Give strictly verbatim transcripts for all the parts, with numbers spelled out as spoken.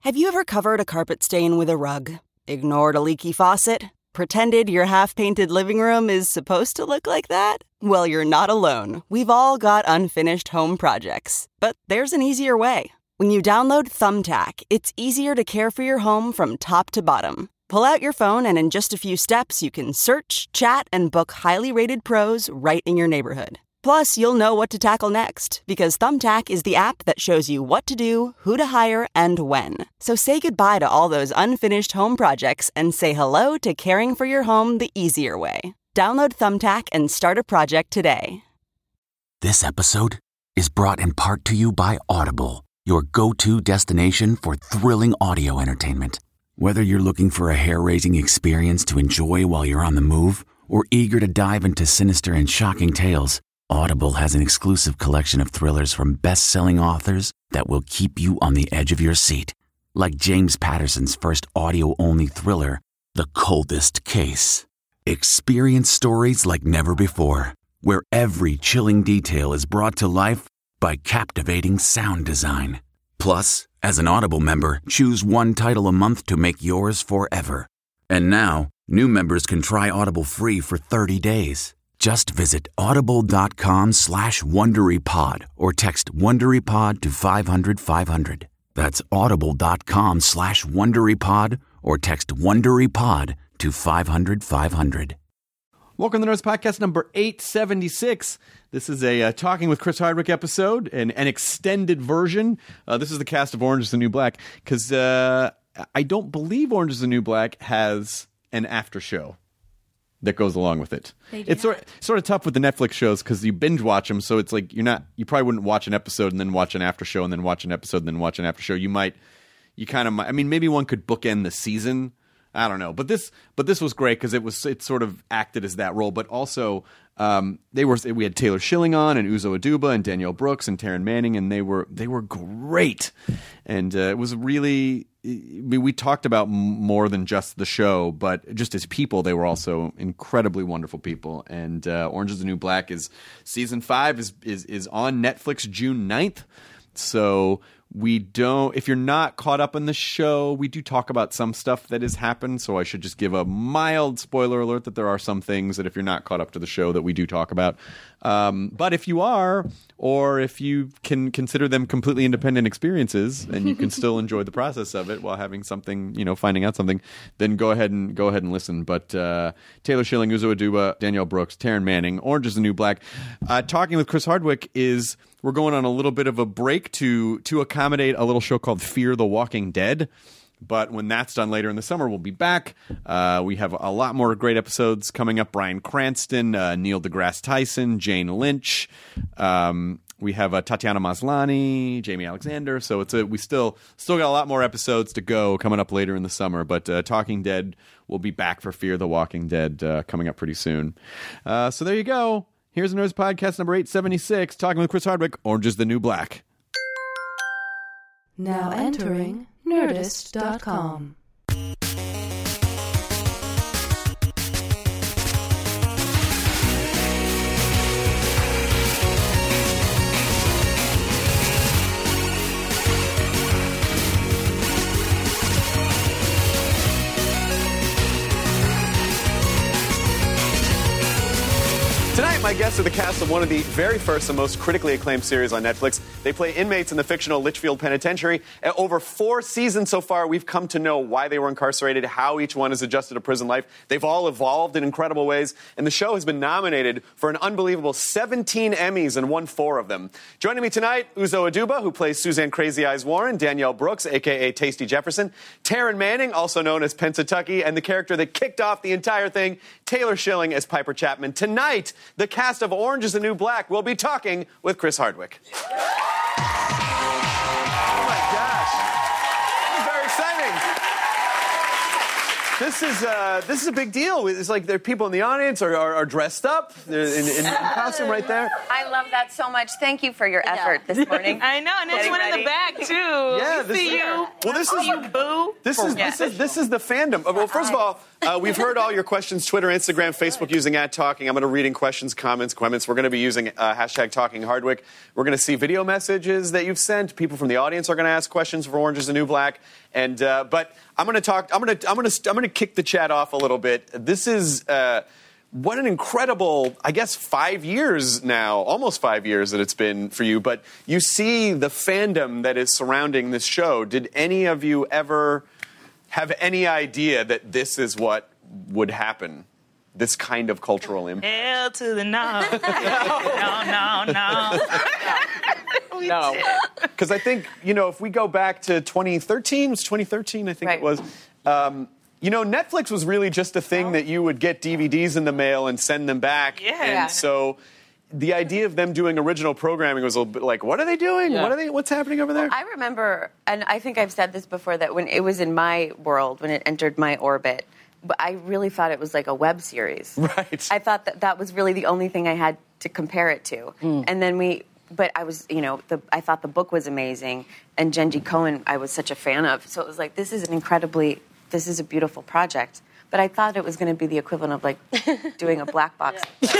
Have you ever covered a carpet stain with a rug? Ignored a leaky faucet? Pretended your half-painted living room is supposed to look like that? Well, you're not alone. We've all got unfinished home projects. But there's an easier way. When you download Thumbtack, it's easier to care for your home from top to bottom. Pull out your phone and in just a few steps, you can search, chat, and book highly rated pros right in your neighborhood. Plus, you'll know what to tackle next, because Thumbtack is the app that shows you what to do, who to hire, and when. So say goodbye to all those unfinished home projects and say hello to caring for your home the easier way. Download Thumbtack and start a project today. This episode is brought in part to you by Audible, your go-to destination for thrilling audio entertainment. Whether you're looking for a hair-raising experience to enjoy while you're on the move, or eager to dive into sinister and shocking tales, Audible has an exclusive collection of thrillers from best-selling authors that will keep you on the edge of your seat. Like James Patterson's first audio-only thriller, The Coldest Case. Experience stories like never before, where every chilling detail is brought to life by captivating sound design. Plus, as an Audible member, choose one title a month to make yours forever. And now, new members can try Audible free for thirty days. Just visit audible.com slash WonderyPod or text WonderyPod to five hundred five hundred. That's audible.com slash WonderyPod or text WonderyPod to five hundred five hundred. Welcome to the Nerds Podcast number eight seventy-six. This is a uh, Talking with Chris Hardwick episode, an, an extended version. Uh, this is the cast of Orange is the New Black, because uh, I don't believe Orange is the New Black has an after show that goes along with it. It's sort of, sort of tough with the Netflix shows because you binge watch them, so it's like you're not. You probably wouldn't watch an episode and then watch an after show and then watch an episode and then watch an after show. You might, you kind of. I mean, maybe one could bookend the season. I don't know, but this, but this was great because it was it sort of acted as that role, but also um, they were we had Taylor Schilling on and Uzo Aduba and Danielle Brooks and Taryn Manning, and they were they were great, and uh, it was really. I mean, we talked about more than just the show, but just as people, they were also incredibly wonderful people. And uh, Orange is the New Black is season five is is is on Netflix June ninth. So we don't, if you're not caught up in the show, we do talk about some stuff that has happened. So I should just give a mild spoiler alert that there are some things that if you're not caught up to the show that we do talk about. Um, but if you are, or if you can consider them completely independent experiences and you can still enjoy the process of it while having something, you know, finding out something, then go ahead and go ahead and listen. But uh, Taylor Schilling, Uzo Aduba, Danielle Brooks, Taryn Manning, Orange is the New Black. Uh, Talking with Chris Hardwick is we're going on a little bit of a break to to accommodate a little show called Fear the Walking Dead. But when that's done later in the summer, we'll be back. Uh, we have a lot more great episodes coming up. Bryan Cranston, uh, Neil deGrasse Tyson, Jane Lynch. Um, we have uh, Tatiana Maslany, Jamie Alexander. So it's a, we still still got a lot more episodes to go coming up later in the summer. But uh, Talking Dead will be back for Fear the Walking Dead uh, coming up pretty soon. Uh, so there you go. Here's Nerds Podcast number eight seventy-six, Talking with Chris Hardwick, Orange is the New Black. Now entering Nerdist dot com. Tonight, my guests are the cast of one of the very first and most critically acclaimed series on Netflix. They play inmates in the fictional Litchfield Penitentiary. Over four seasons so far, we've come to know why they were incarcerated, how each one has adjusted to prison life. They've all evolved in incredible ways, and the show has been nominated for an unbelievable seventeen Emmys and won four of them. Joining me tonight, Uzo Aduba, who plays Suzanne Crazy Eyes Warren, Danielle Brooks, a k a. Tasty Jefferson, Taryn Manning, also known as Pennsatucky, and the character that kicked off the entire thing, Taylor Schilling as Piper Chapman. Tonight, the cast of Orange is the New Black will be talking with Chris Hardwick. Oh my gosh. This is very exciting. this is uh, this is a big deal. It's like there are people in the audience are, are, are dressed up. They're in, in, in costume right there. I love that so much. Thank you for your effort this morning. I know, and there's one in the back too. Yeah, we this see is, you. Well, this is you boo. This is this is this is the fandom. Well, first of all, uh, we've heard all your questions: Twitter, Instagram, Facebook, using at Talking. I'm going to reading questions, comments, comments. We're going to be using uh, hashtag Talking Hardwick. We're going to see video messages that you've sent. People from the audience are going to ask questions for Orange Is the New Black. And uh, but I'm going to talk. I'm going to I'm going to I'm going to kick the chat off a little bit. This is. Uh, What an incredible, I guess, five years now, almost five years that it's been for you. But you see the fandom that is surrounding this show. Did any of you ever have any idea that this is what would happen? This kind of cultural impact? Hell to the no. no, no, no. No. Because I think, you know, if we go back to twenty thirteen, it was twenty thirteen, I think Right. it was. Um, You know, Netflix was really just a thing that you would get D V Ds in the mail and send them back. Yeah. And Yeah. so the idea of them doing original programming was a little bit like, what are they doing? Yeah. What are they? What's happening over there? I remember, and I think I've said this before, that when it was in my world, when it entered my orbit, but I really thought it was like a web series. Right. I thought that that was really the only thing I had to compare it to. Mm. And then we, but I was, you know, the, I thought the book was amazing, and Jenji Cohen I was such a fan of. So it was like, this is an incredibly, this is a beautiful project. But I thought it was going to be the equivalent of like doing a black box.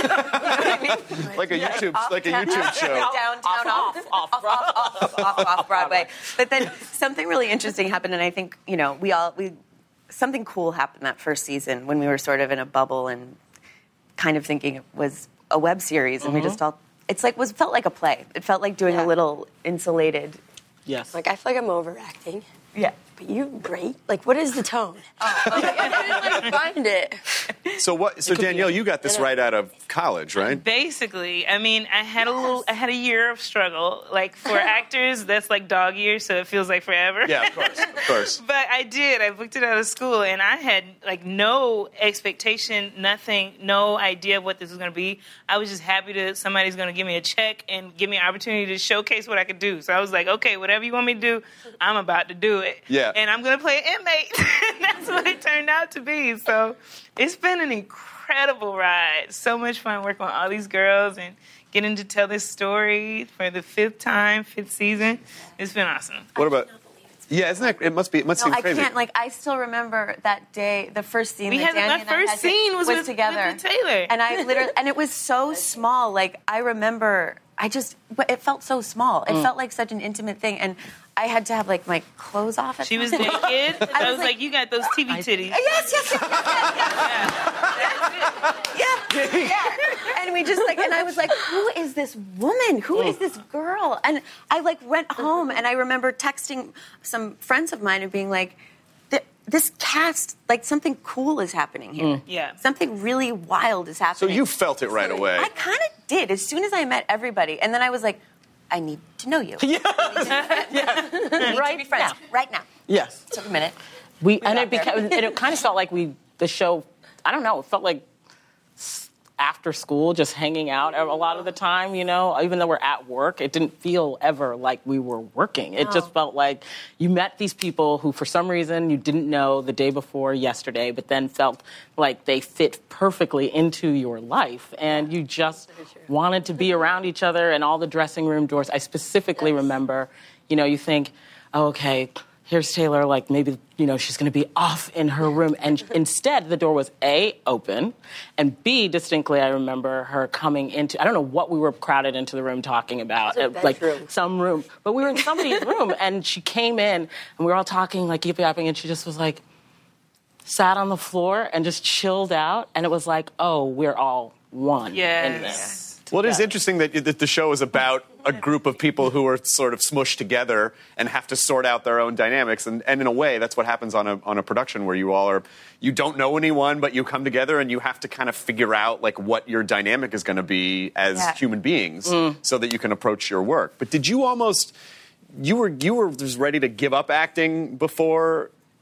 Like a YouTube, like a YouTube show. Downtown, off, off, off, off, off, off, off Broadway. But then something really interesting happened, and I think, you know, we all, we, something cool happened that first season when we were sort of in a bubble and kind of thinking it was a web series, and Mm-hmm. we just felt, it's like, was felt like a play. It felt like doing Yeah. a little insulated. Yes. Like, I feel like I'm overacting. Yeah. But you great. Like, what is the tone? Oh, okay. I didn't like find it. So what? So Danielle, you got this right out of college, right? Basically, I mean, I had a little, I had a year of struggle. Like for actors, that's like dog years, so it feels like forever. Yeah, of course, of course. But I did. I booked it out of school, and I had like no expectation, nothing, no idea of what this was going to be. I was just happy that somebody's going to give me a check and give me an opportunity to showcase what I could do. So I was like, okay, whatever you want me to do, I'm about to do it. Yeah. And I'm going to play an inmate. And that's what it turned out to be. So it's been an incredible ride. So much fun working with all these girls and getting to tell this story for the fifth time, fifth season. It's been awesome. What about? Yeah, isn't that? It must be. It must No, seem I crazy. can't. Like, I still remember that day, the first scene We that had- Danny my and first I had scene was with- together. with Taylor. And I literally, and it was so small. Like, I remember, I just, but it felt so small. It Mm. felt like such an intimate thing, and I had to have like my clothes off. At She was times. naked. I, I was was like, you got those T V titties. Yes, yes, yes, yes, yes, yeah, yeah. And we just like, and I was like, who is this woman? Who is this girl? And I like went home, and I remember texting some friends of mine and being like, "Th- this cast, like something cool is happening here. Yeah. Something really wild is So happening. you felt it right away. I kind of did as soon as I met everybody, and then I was like, I need to know you. Yeah, yeah. Right be friends now. right now. Yes. Took a minute. We and got it became and it kind of felt like we the show. I don't know. It felt like s- after school, just hanging out a lot of the time. You know, even though we're at work, it didn't feel ever like we were working. It just felt like you met these people who, for some reason, you didn't know the day before yesterday, but then felt like they fit perfectly into your life, and you just wanted to be around each other. And all the dressing room doors. I specifically remember. You know, you think, oh, okay. Here's Taylor, like maybe, you know, she's going to be off in her room. And instead, the door was A, open, and B, distinctly, I remember her coming into, I don't know what we were crowded into the room talking about. It was a uh, like bedroom. some room. But we were in somebody's room, and she came in, and we were all talking, like, yippee-yapping, and she just was like, sat on the floor and just chilled out. And it was like, oh, we're all one in Yes. this. Well, it is together. interesting that, that the show is about a group of people who are sort of smushed together and have to sort out their own dynamics. And, and in a way, that's what happens on a, on a production where you all are, you don't know anyone, but you come together and you have to kind of figure out like what your dynamic is going to be as Yeah. human beings so that you can approach your work. But did you almost, you were, you were just ready to give up acting before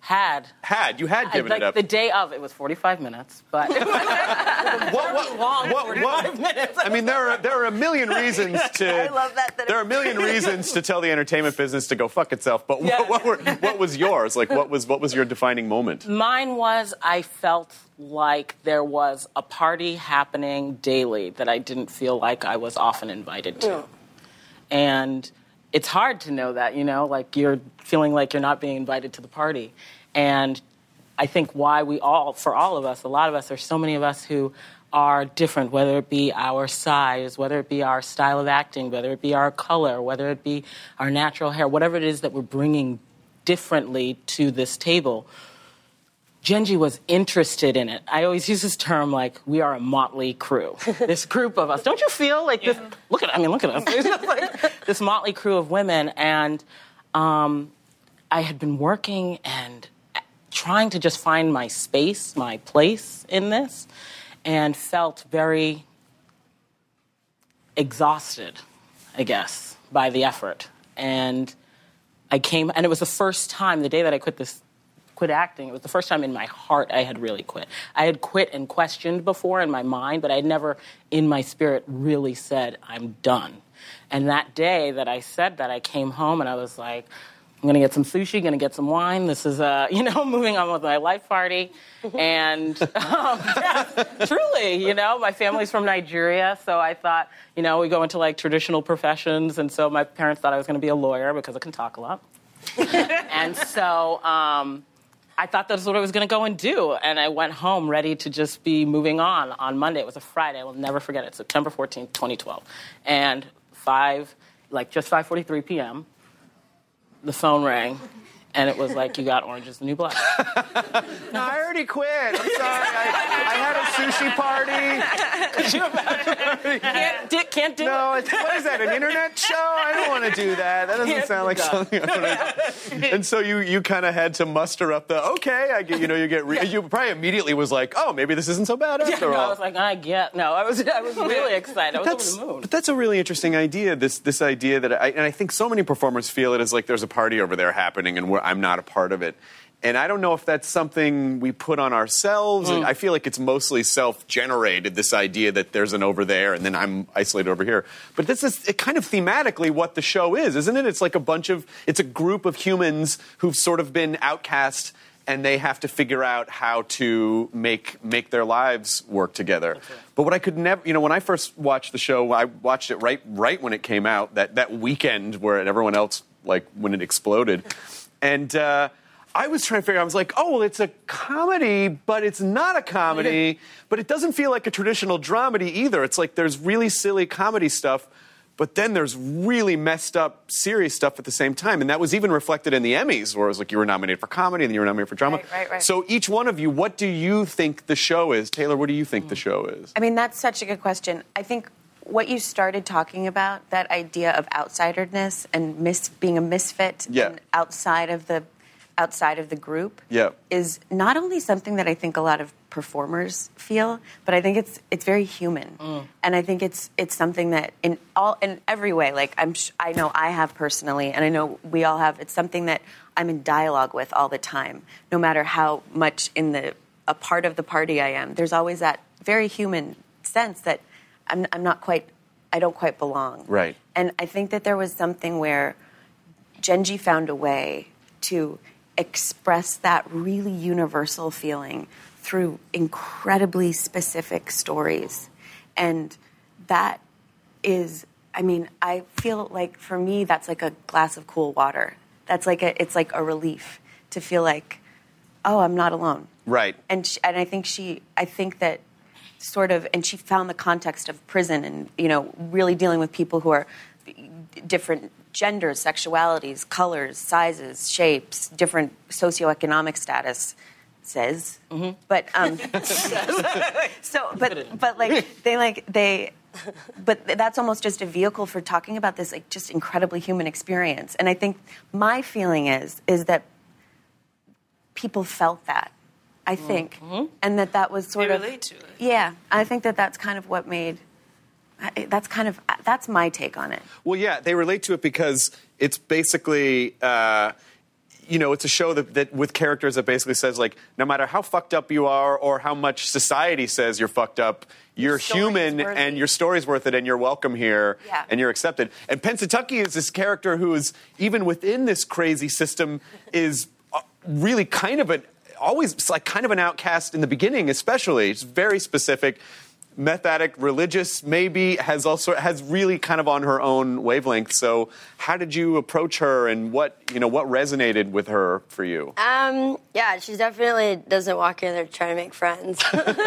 Had. Had. You had given I, like, it up. The day of, it was forty-five minutes, but it was what, what, long what, forty-five what, minutes. I mean, there are there are a million reasons to. I love that. that there are a million reasons to tell the entertainment business to go fuck itself. But Yeah. what, what, were, what was yours? Like, what was what was your defining moment? Mine was I felt like there was a party happening daily that I didn't feel like I was often invited to. Yeah. And it's hard to know that, you know, like you're feeling like you're not being invited to the party. And I think why we all, for all of us, a lot of us, there's so many of us who are different, whether it be our size, whether it be our style of acting, whether it be our color, whether it be our natural hair, whatever it is that we're bringing differently to this table. Genji was interested in it. I always use this term like, we are a motley crew. This group of us. Don't you feel like this? Look at, I mean, look at us. It's just like this motley crew of women. And um, I had been working and trying to just find my space, my place in this, and felt very exhausted, I guess, by the effort. And I came, and it was the first time, the day that I quit this quit acting, it was the first time in my heart I had really quit. I had quit and questioned before in my mind, but I had never in my spirit really said, I'm done. And that day that I said that, I came home and I was like, I'm going to get some sushi, going to get some wine. This is, uh, you know, moving on with my life party. And um, yeah, truly, you know, my family's from Nigeria, so I thought, you know, we go into like traditional professions. And so my parents thought I was going to be a lawyer because I can talk a lot. And so um, I thought that's what I was going to go and do. And I went home ready to just be moving on on Monday. It was a Friday. I will never forget it. September fourteenth, twenty twelve. And five, like just five forty-three p.m., the phone rang, and it was like, you got Orange is the New Black. No, I already quit. I'm sorry. I, I had a sushi party. Could you imagine? Can't, di- can't do No, it. it's, what is that, an internet show? I don't want to do that. That doesn't Can't sound like do that. something I want to do. And so you, you kind of had to muster up the, okay, I get, you know, you get, re- you probably immediately was like, oh, maybe this isn't so bad after Yeah, no, all. I was like, I get, no, I was, I was really excited. I was That's, over the moon. but that's a really interesting idea. This this idea that I and I think so many performers feel it as like there's a party over there happening and we're, I'm not a part of it. And I don't know if that's something we put on ourselves. Mm. I feel like it's mostly self-generated, this idea that there's an over there and then I'm isolated over here. But this is it kind of thematically what the show is, isn't it? It's like a bunch of, it's a group of humans who've sort of been outcast and they have to figure out how to make make their lives work together. Right. But what I could never, you know, when I first watched the show, I watched it right right when it came out, that, that weekend where everyone else, like, when it exploded. And uh, I was trying to figure out, I was like, oh, well, it's a comedy, but it's not a comedy. But it doesn't feel like a traditional dramedy either. It's like there's really silly comedy stuff, but then there's really messed up, serious stuff at the same time. And that was even reflected in the Emmys, where it was like you were nominated for comedy and then you were nominated for drama. Right, right, right. So each one of you, what do you think the show is? Taylor, what do you think the show is? I mean, that's such a good question. I think what you started talking about, that idea of outsiderness and mis- being a misfit Yeah. and outside of the outside of the group, Yeah. is not only something that I think a lot of performers feel, but I think it's it's very human, Mm. and I think it's it's something that in all in every way, like I'm sh- I know I have personally, and I know we all have. It's something that I'm in dialogue with all the time, no matter how much in the a part of the party I am. There's always that very human sense that I'm I'm not quite, I don't quite belong. Right. And I think that there was something where Genji found a way to express that really universal feeling through incredibly specific stories. And that is, I mean, I feel like for me, that's like a glass of cool water. That's like a, it's like a relief to feel like, oh, I'm not alone. Right. And she, and I think she, I think that sort of, and she found the context of prison and, you know, really dealing with people who are different genders, sexualities, colors, sizes, shapes, different socioeconomic status says. Mm-hmm. But, um, so, but, but like, they like, they, but that's almost just a vehicle for talking about this, like, just incredibly human experience. And I think my feeling is, is that people felt that. I think, mm-hmm. and that that was sort they of relate to it. Yeah, I think that that's kind of what made. That's kind of that's my take on it. Well, yeah, they relate to it because it's basically uh, you know, it's a show that, that with characters that basically says, like, no matter how fucked up you are or how much society says you're fucked up, you're human and your story's worth it and you're welcome here Yeah. and you're accepted. And Pennsatucky is this character who is, even within this crazy system, is really kind of an, always like kind of an outcast in the beginning, especially. It's very specific. Meth addict, religious, maybe, has also has really kind of on her own wavelength. So, how did you approach her, and what you know what resonated with her for you? Um, yeah, she definitely doesn't walk in there trying to make friends.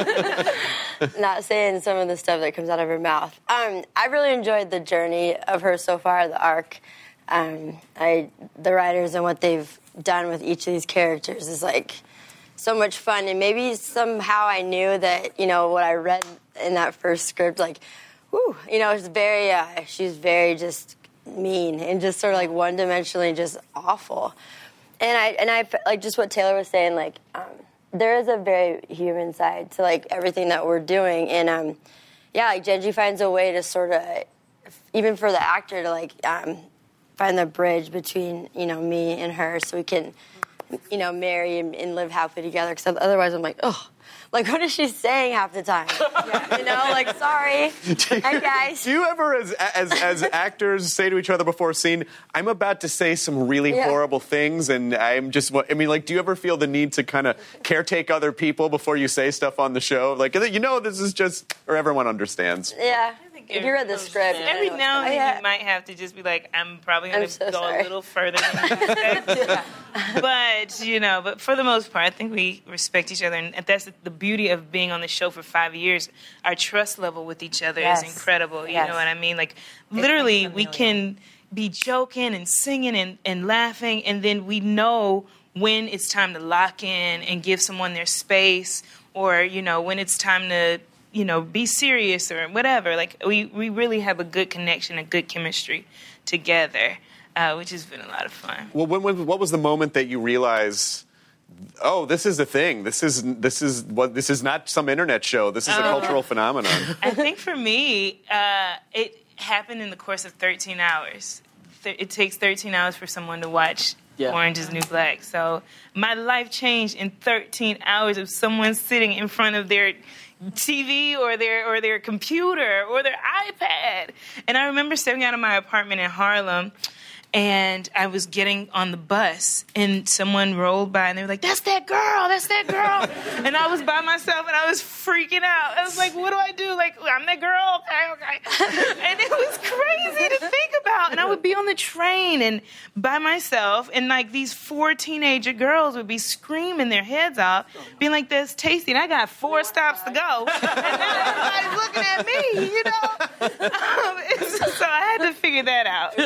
Not saying some of the stuff that comes out of her mouth. Um, I really enjoyed the journey of her so far, the arc. Um, I the writers and what they've done with each of these characters is like so much fun, and maybe somehow I knew that, you know, what I read in that first script, like, whew, you know, it's very, uh, she's very just mean and just sort of like one-dimensionally just awful. And I, and I, like just what Taylor was saying, like, um, there is a very human side to like everything that we're doing, and um, yeah, like Genji finds a way to sort of, even for the actor to like um, find the bridge between, you know, me and her, so we can, you know, marry and, and live happily together. Because otherwise, I'm like, oh, like what is she saying half the time? Yeah. You know, like sorry, hi guys. Do you ever, as as as actors, say to each other before a scene, "I'm about to say some really Yeah. horrible things," and I'm just, I mean, like, do you ever feel the need to kind of caretake other people before you say stuff on the show? Like, you know, this is just, or everyone understands. Yeah. If you read the script, Every I now and then oh, yeah. you might have to just be like, I'm probably going I'm to so go sorry. a little further than you expect. But, you know, but for the most part, I think we respect each other. And that's the beauty of being on the show for five years. Our trust level with each other Yes. is incredible. You Yes. know what I mean? Like, literally, makes we them can be joking and singing and, and laughing, and then we know when it's time to lock in and give someone their space, or, you know, when it's time to, you know, be serious or whatever. Like, we, we really have a good connection, a good chemistry together, uh, which has been a lot of fun. Well, when, when, what was the moment that you realized, oh, this is a thing. This is this is what this is not some internet show. This is a cultural phenomenon. I think for me, uh, it happened in the course of thirteen hours. Th- It takes thirteen hours for someone to watch Yeah. Orange is the New Black. So my life changed in thirteen hours of someone sitting in front of their T V or their or their computer or their iPad. And I remember stepping out of my apartment in Harlem, and I was getting on the bus, and someone rolled by, and they were like, "That's that girl, that's that girl." And I was by myself, and I was freaking out. I was like, what do I do? Like, I'm that girl? Okay, okay. And it was crazy to think about. And I would be on the train and by myself, and like these four teenager girls would be screaming their heads off, being like, "That's tasty." And I got four stops to go. And now everybody's looking at me, you know? Um, it's- so I had to figure that out.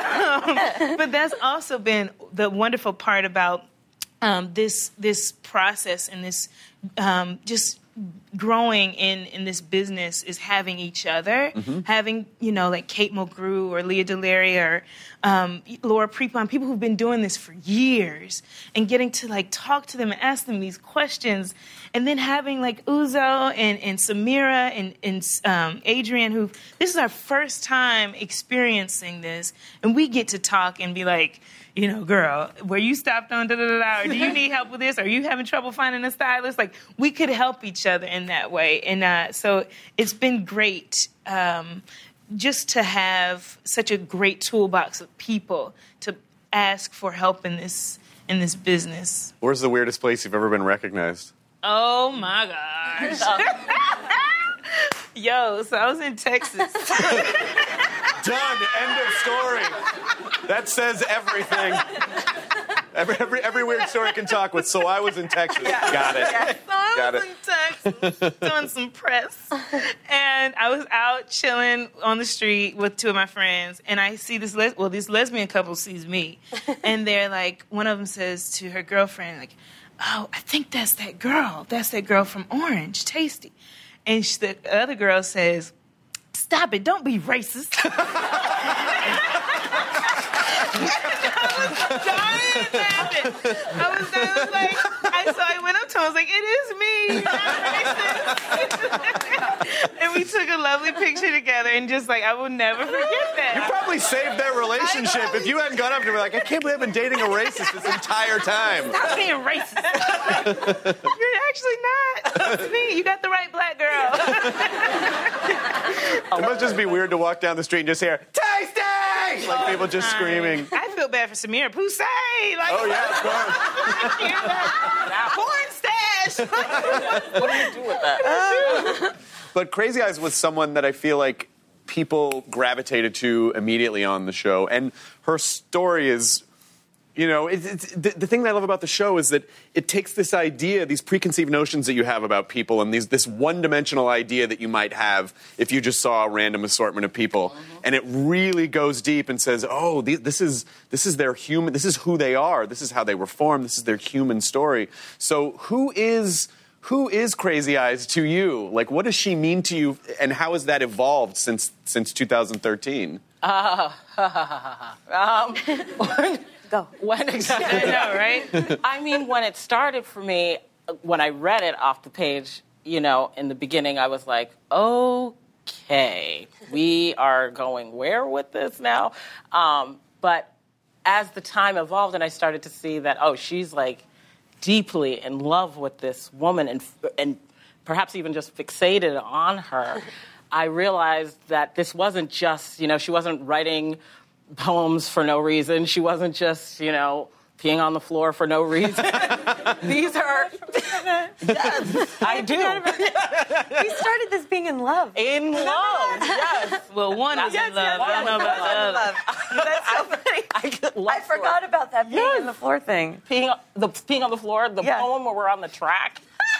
Um, but that's also been the wonderful part about um, this this process and this um, just growing in, in this business is having each other, Mm-hmm. having, you know, like Kate Mulgrew or Leah Delaria or um, Laura Prepon, people who've been doing this for years, and getting to like talk to them and ask them these questions, and then having like Uzo and, and Samira and, and um, Adrian, who this is our first time experiencing this, and we get to talk and be like, you know, girl, were you stopped on da da da da, or do you need help with this? Are you having trouble finding a stylist? Like, we could help each other in that way. And uh, so it's been great um, just to have such a great toolbox of people to ask for help in this in this business. Where's the weirdest place you've ever been recognized? Oh my gosh. Yo, so I was in Texas. Done. End of story. That says everything. Every, every every weird story can talk with. So I was in Texas. Got it. So I Got was it. in Texas doing some press, and I was out chilling on the street with two of my friends, and I see this les- well, this lesbian couple sees me, and they're like, one of them says to her girlfriend, like, "Oh, I think that's that girl. That's that girl from Orange, Tasty," and she, the other girl says, "Stop it! Don't be racist." I was dying laughing. I was, I was like, I, so I went up to him. I was like, it is me. You're not racist. And we took a lovely picture together, and just like, I will never forget that. You probably saved their relationship if you hadn't gone up to her like, I can't believe I've been dating a racist this entire time. Stop being racist. You're actually not. It's me. You got the right black girl. It must just be weird to walk down the street and just hear, Tasty! Like people just screaming. I feel bad for Samir Poussey. Like, Oh, yeah, of course. Porn stash. What do you do with that? But Crazy Eyes was someone that I feel like people gravitated to immediately on the show. And her story is, you know, it, it's, the, the thing that I love about the show is that it takes this idea, these preconceived notions that you have about people, and these, this one-dimensional idea that you might have if you just saw a random assortment of people, mm-hmm. and it really goes deep and says, oh, these, this is this is their human, this is who they are, this is how they were formed, this is their human story. So who is who is Crazy Eyes to you? Like, what does she mean to you, and how has that evolved since since two thousand thirteen? Uh, um, Go. When exactly? I know, right? I mean, when it started for me, when I read it off the page, you know, in the beginning, I was like, okay, we are going where with this now? Um, but as the time evolved and I started to see that, oh, she's like deeply in love with this woman and and perhaps even just fixated on her, I realized that this wasn't just, you know, she wasn't writing poems for no reason. She wasn't just, you know, peeing on the floor for no reason. These are... Yes, I do. We started this being in love. In love, yes. Well, one is in love. I don't know about the other. That's so funny. I, I forgot about that peeing Yes. on the floor thing. Peeing, on- the peeing on the floor, the Yeah. poem where we're on the track.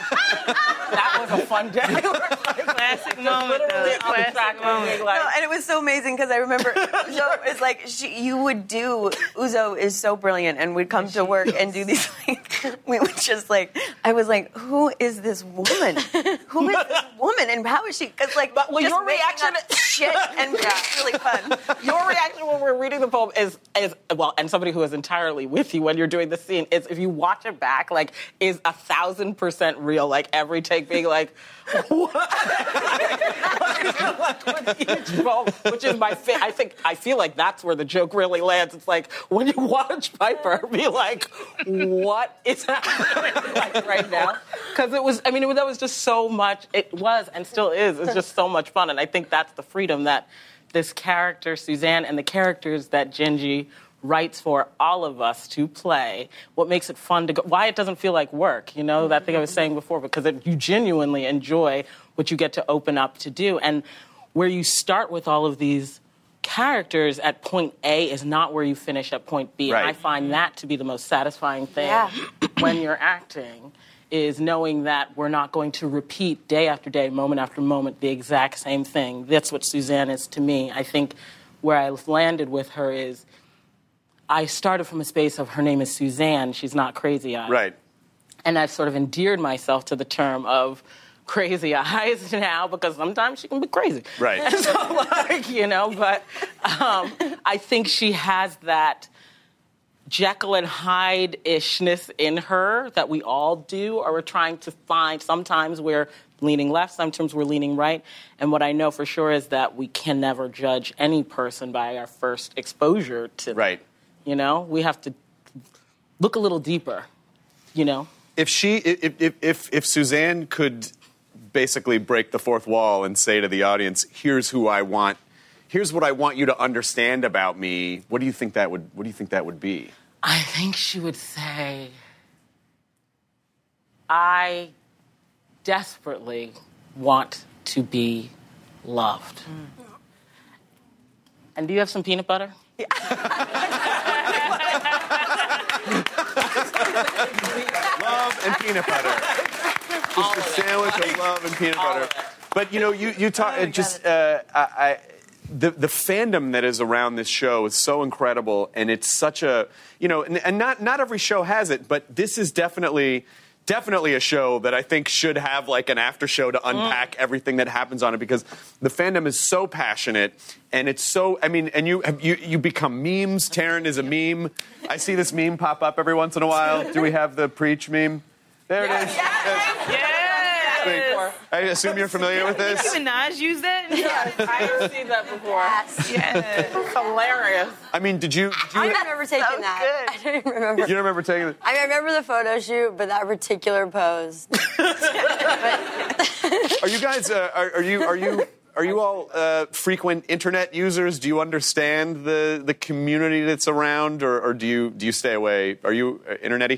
That was a fun day. Classic moment, Literally though. on the Classic track, moment. being like, No, and it was so amazing because I remember Uzo is like she, you would do. Uzo is so brilliant, and we'd come to work and do these. Like, we would just like I was like, who is this woman? Who is this woman, and how is she? Because like, But, well, just your making reaction- up shit, and it's really fun. your reaction when we're reading the poem is, is, well, and somebody who is entirely with you when you're doing the scene, is if you watch it back, like, is a thousand percent real. Like, every take being like, what? Like, with each poem, which is my fa- I think, I feel like that's where the joke really lands. It's like, when you watch Piper, be like, what is happening like right now? Because it was, I mean, it, that was just so much, it was and still is, it's just so much fun. And I think that's the freedom that this character, Suzanne, and the characters that Gingy writes for all of us to play, what makes it fun to go, why it doesn't feel like work, you know, that thing I was saying before, because it, you genuinely enjoy what you get to open up to do. And where you start with all of these characters at point A is not where you finish at point B. Right. And I find that to be the most satisfying thing Yeah. when you're acting, is knowing that we're not going to repeat day after day, moment after moment, the exact same thing. That's what Suzanne is to me. I think where I landed with her is I started from a space of her name is Suzanne, she's not Crazy Eyes. Right. And I've sort of endeared myself to the term of Crazy Eyes now because sometimes she can be crazy. Right. And so, like, you know, but um, I think she has that Jekyll and Hyde-ishness in her that we all do, or we're trying to find. Sometimes we're leaning left, sometimes we're leaning right. And what I know for sure is that we can never judge any person by our first exposure to them. Right. You know, we have to look a little deeper, you know. If she, if, if, if, if Suzanne could basically break the fourth wall and say to the audience, here's who I want, here's what I want you to understand about me, what do you think that would, what do you think that would be? I think she would say, I desperately want to be loved. Mm. And do you have some peanut butter? Yeah. Love and peanut butter. Just a sandwich of love and peanut butter. But you know, you you talk Oh, just uh, I, I the the fandom that is around this show is so incredible, and it's such a you know, and, and not not every show has it, but this is definitely definitely a show that I think should have like an after show to unpack mm. everything that happens on it, because the fandom is so passionate and it's so, I mean, and you you you become memes. Taryn is a meme. I see this meme pop up every once in a while. Do we have the Preach meme? There yes. it is. Yes. yes. yes. I assume you're familiar with this. Did Minaj use that? Yes, I've seen that before. Yes. yes. Hilarious. I mean, did you? Did you I remember taking so that. Good. I don't remember. You don't remember taking it? I remember the photo shoot, but that particular pose. Are you guys? Uh, are, are you? Are you? Are you all uh, frequent internet users? Do you understand the, the community that's around, or, or do you do you stay away? Are you uh, internet-y?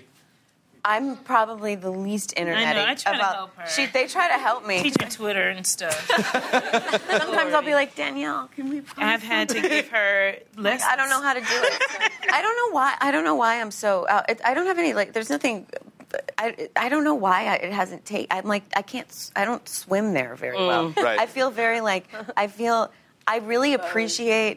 I'm probably the least internet-y. I know, I try about, to help her. She, they try to help me. Teach her Twitter and stuff. Sometimes I'll be like, Danielle, can we please? I've had to give her lessons. Like, I don't know how to do it. I don't know why. I don't know why I'm so. Uh, it, I don't have any like. There's nothing. I, I don't know why I, it hasn't taken. I'm like I can't. I don't swim there very well. Mm, right. I feel very like. I feel. I really appreciate.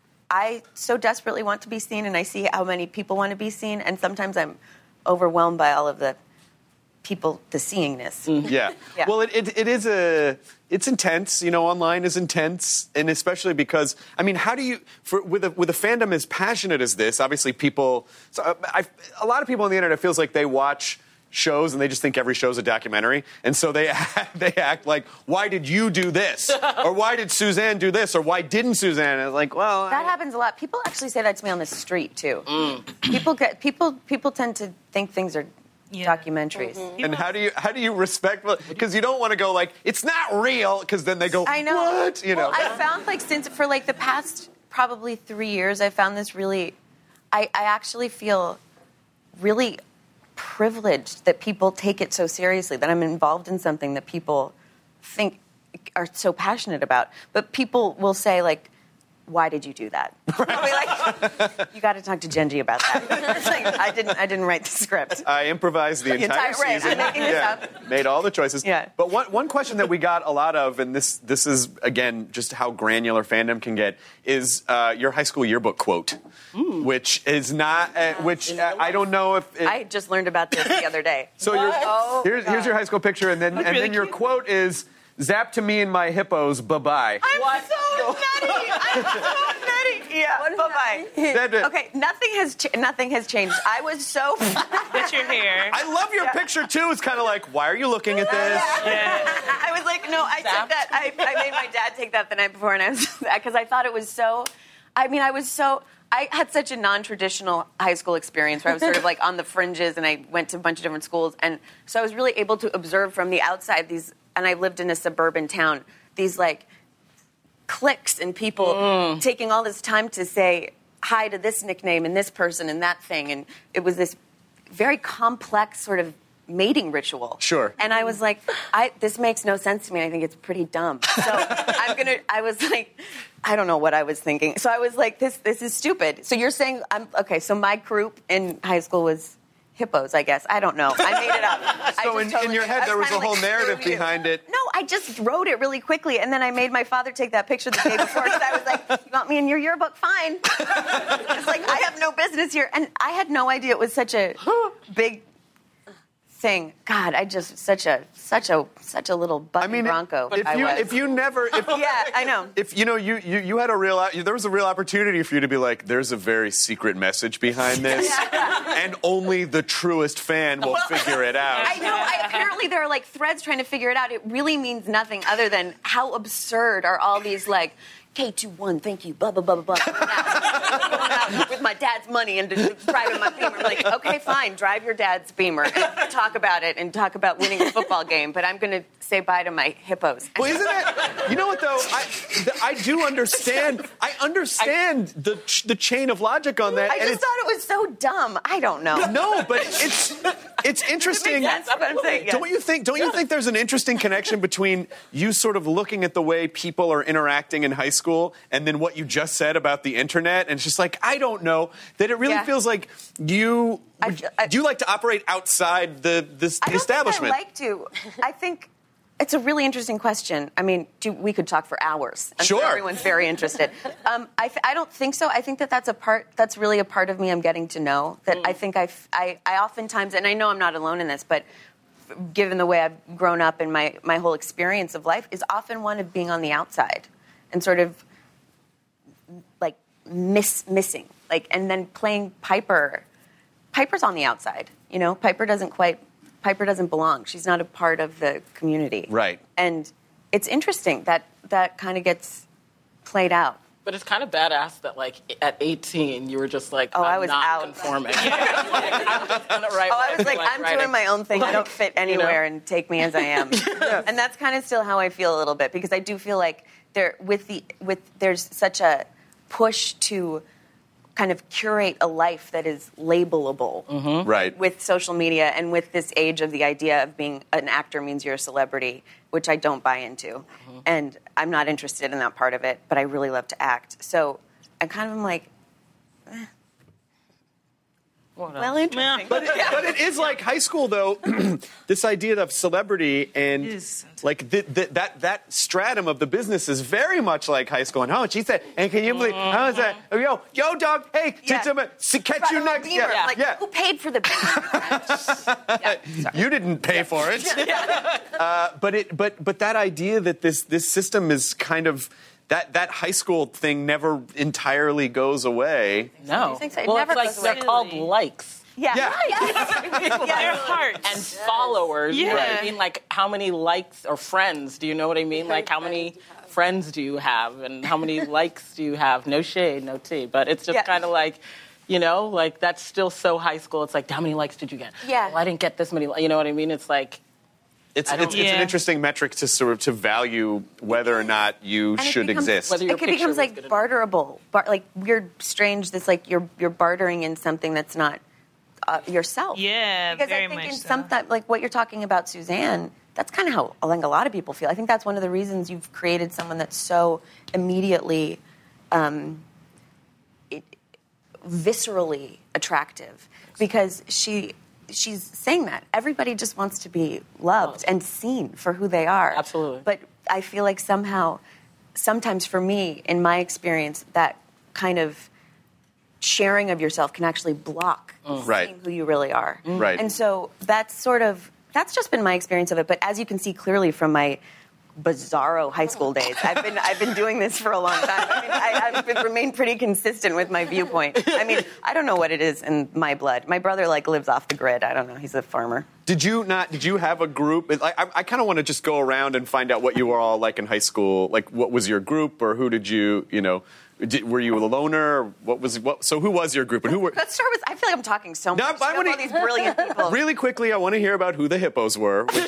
I so desperately want to be seen, and I see how many people want to be seen, and sometimes I'm overwhelmed by all of the people, the seeingness. Mm. Yeah. yeah. Well, it, it it is a it's intense. You know, online is intense, and especially because I mean, how do you for with a with a fandom as passionate as this? Obviously, people. So I, a lot of people on the internet feels like they watch shows and they just think every show's a documentary, and so they act, they act like, why did you do this, or why did Suzanne do this, or why didn't Suzanne? And it's like, well, that I... happens a lot. People actually say that to me on the street too. Mm. People get people people tend to think things are yeah. documentaries. Mm-hmm. And how do you how do you respect? Because you don't want to go like it's not real, because then they go, I know. What? You know. Well, I found like since for like the past probably three years, I found this really. I, I actually feel really privileged that people take it so seriously, that I'm involved in something that people think are so passionate about. But people will say, like, why did you do that? I'll be like, you got to talk to Genji about that. It's like, I didn't I didn't write the script. I improvised the entire, entire right, season. I'm making this yeah, up. Made all the choices. Yeah. But one, one question that we got a lot of, and this this is, again, just how granular fandom can get, is uh, your high school yearbook quote. Mm. Which is not, uh, which uh, I don't know if... It, I just learned about this the other day. So you're, oh, here's, here's your high school picture, and then, and really then your cute. quote is, zap to me and my hippos, bye-bye. I'm What? so nutty. I'm so nutty. Yeah, bye-bye. That- Okay, nothing has ch- nothing has changed. I was so... Put your hair. I love your Yeah. picture, too. It's kind of like, why are you looking at this? Yeah. I was like, no, I took that. I, I made my dad take that the night before, and I was because I thought it was so. I mean, I was so. I had such a non-traditional high school experience where I was sort of like on the fringes, and I went to a bunch of different schools, and so I was really able to observe from the outside these. And I lived in a suburban town. These like cliques and people mm. taking all this time to say hi to this nickname and this person and that thing, and it was this very complex sort of mating ritual. Sure. And I was like, I this makes no sense to me. I think it's pretty dumb. So I'm gonna. I was like, I don't know what I was thinking. So I was like, this this is stupid. So you're saying I'm okay. So my group in high school was hippos, I guess. I don't know. I made it up. I So just in, totally in your made- head, I there was a kinda whole like, narrative screw you. behind it. No, I just wrote it really quickly, and then I made my father take that picture the day before because I was like, "You want me in your yearbook? Fine." It's like I have no business here, and I had no idea it was such a big thing. God, I just such a such a such a little button I mean, bronco. if I you was. if you never if yeah, I know. if you know you, you you had a real there was a real opportunity for you to be like, there's a very secret message behind this, and only the truest fan will figure it out. I know. I, apparently, there are like threads trying to figure it out. It really means nothing other than how absurd are all these like K two one, thank you, blah blah blah blah blah. Going out with my dad's money and driving my Beamer. I'm like, okay, fine, drive your dad's Beamer and talk about it and talk about winning a football game. But I'm going to say bye to my hippos. Well, isn't it? You know what though? I th- I do understand. I understand the ch- the chain of logic on that. I and just thought it was so dumb. I don't know. No, but it's it's interesting. That's what I'm saying. Yeah. Don't you think? Don't you think there's an interesting connection between you sort of looking at the way people are interacting in high school and then what you just said about the internet? And it's just like, I don't know, that it really Yeah. feels like you. I- I- do you like to operate outside the this, I the don't establishment? think I like to. I think it's a really interesting question. I mean, do, we could talk for hours. I'm Sure. everyone's very interested. Um, I, th- I don't think so. I think that that's a part. That's really a part of me I'm getting to know. That I think I, f- I, I oftentimes, and I know I'm not alone in this, but given the way I've grown up and my, my whole experience of life, is often one of being on the outside and sort of like miss missing, like, and then playing Piper. Piper's on the outside, you know. Piper doesn't quite. Piper doesn't belong. She's not a part of the community, right? And it's interesting that that kind of gets played out. But it's kind of badass that, like, at eighteen, you were just like, oh, I'm I was not out. conforming. like, I'm just gonna write oh, I was like, I'm writing. doing my own thing. Like, I don't fit anywhere, you know? And take me as I am. yeah. And that's kind of still how I feel a little bit, because I do feel like there, with the, with there's such a push to kind of curate a life that is labelable, mm-hmm. right? With social media and with this age of the idea of being an actor means you're a celebrity, which I don't buy into, mm-hmm. and I'm not interested in that part of it. But I really love to act, so I kind of am like, eh. well, interesting. But it, but it is like high school, though. This idea of celebrity and like the, the, that that stratum of the business is very much like high school. And how much he said, and can you believe how is that? Oh, yo, yo, dog. Hey, Yeah. to, to, to catch you next. Yeah. Yeah, Like, yeah. who paid for the yeah, You didn't pay for it. uh, but it, but but that idea that this this system is kind of. That that high school thing never entirely goes away. No. think so? It Well, never it's like goes away. they're called likes. Yeah. Yeah. Their hearts. And followers. You know what Yeah. I mean? Like, how many likes or friends? Do you know what I mean? Like, how many friends do you have? And how many likes do you have? No shade, no tea. But it's just Yeah. kind of like, you know, like, that's still so high school. It's like, how many likes did you get? Yeah. Well, I didn't get this many. li-" You know what I mean? It's like, It's I don't- it's, it's an Yeah. interesting metric to sort of to value whether or not you And it should becomes- exist. Whether your It could picture becomes was like good enough. barterable, bar, like weird, strange. This like you're you're bartering in something that's not uh, yourself. Yeah, because very I think much in so. some that like what you're talking about, Suzanne. That's kind of how I think a lot of people feel. I think that's one of the reasons you've created someone that's so immediately, um, it, viscerally attractive, because she. She's saying that everybody just wants to be loved and seen for who they are. Absolutely. But I feel like somehow, sometimes for me, in my experience, that kind of sharing of yourself can actually block Right. seeing who you really are. Right. And so that's sort of, that's just been my experience of it. But as you can see clearly from my bizarro high school days, I've been I've been doing this for a long time. I mean, I, I've been, remained pretty consistent with my viewpoint. I mean, I don't know what it is in my blood. My brother like lives off the grid. I don't know. He's a farmer. Did you not? Did you have a group? Like, I, I kind of want to just go around and find out what you were all like in high school. Like, what was your group, or who did you, you know, did, were you a loner? What was what? So, who was your group, and who were? Let's start with. I feel like I'm talking so No, much. I You wanna- know, all these brilliant people. Really quickly, I want to hear about who the hippos were. Which is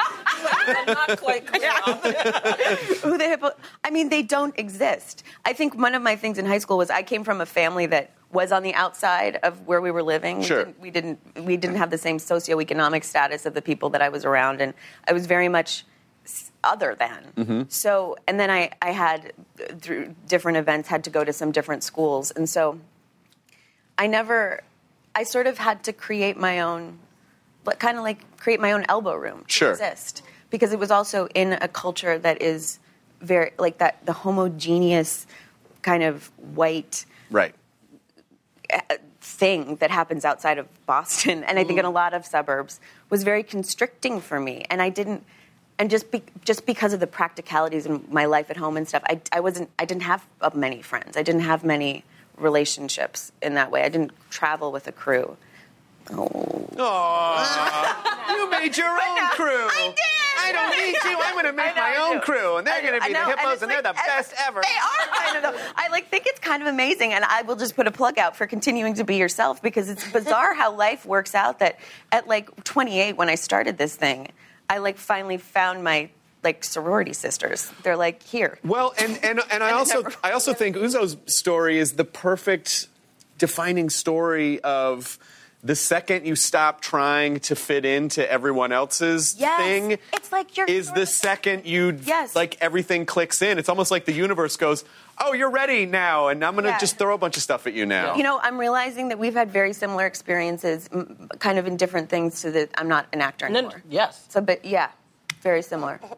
I'm not quite clear on that. Who the hippo? I mean, they don't exist. I think one of my things in high school was I came from a family that was on the outside of where we were living. Sure. We didn't, we didn't, we didn't have the same socioeconomic status of the people that I was around, and I was very much s- other than. Mm-hmm. So, and then I, I had, through different events, had to go to some different schools. And so I never, I sort of had to create my own, but kind of like create my own elbow room to Sure. exist. Because it was also in a culture that is very, like that, the homogeneous kind of white right. thing that happens outside of Boston, and I think in a lot of suburbs, was very constricting for me. And I didn't, and just be, just because of the practicalities in my life at home and stuff, I, I wasn't, I didn't have uh, many friends. I didn't have many relationships in that way. I didn't travel with a crew. Oh. Aww. You made your own know, crew. I did. I don't need you. I'm going to make I know, my I own do. crew, and they're I going to know, be the I know, hippos, it's and they're like- the best ever. They are kind of. Though. I like think it's kind of amazing, and I will just put a plug out for continuing to be yourself, because it's bizarre how life works out. That at like twenty-eight, when I started this thing, I like finally found my like sorority sisters. They're like here. Well, and and and I And also never- I also think Uzo's story is the perfect defining story of the second you stop trying to fit into everyone else's Yes. thing. It's like you're is sort the of- second you Yes. like everything clicks in. It's almost like the universe goes, "Oh, you're ready now," and I'm going to Yeah. just throw a bunch of stuff at you now. You know, I'm realizing that we've had very similar experiences, m- kind of in different things. So that I'm not an actor And then, anymore. yes. So, but yeah, very similar.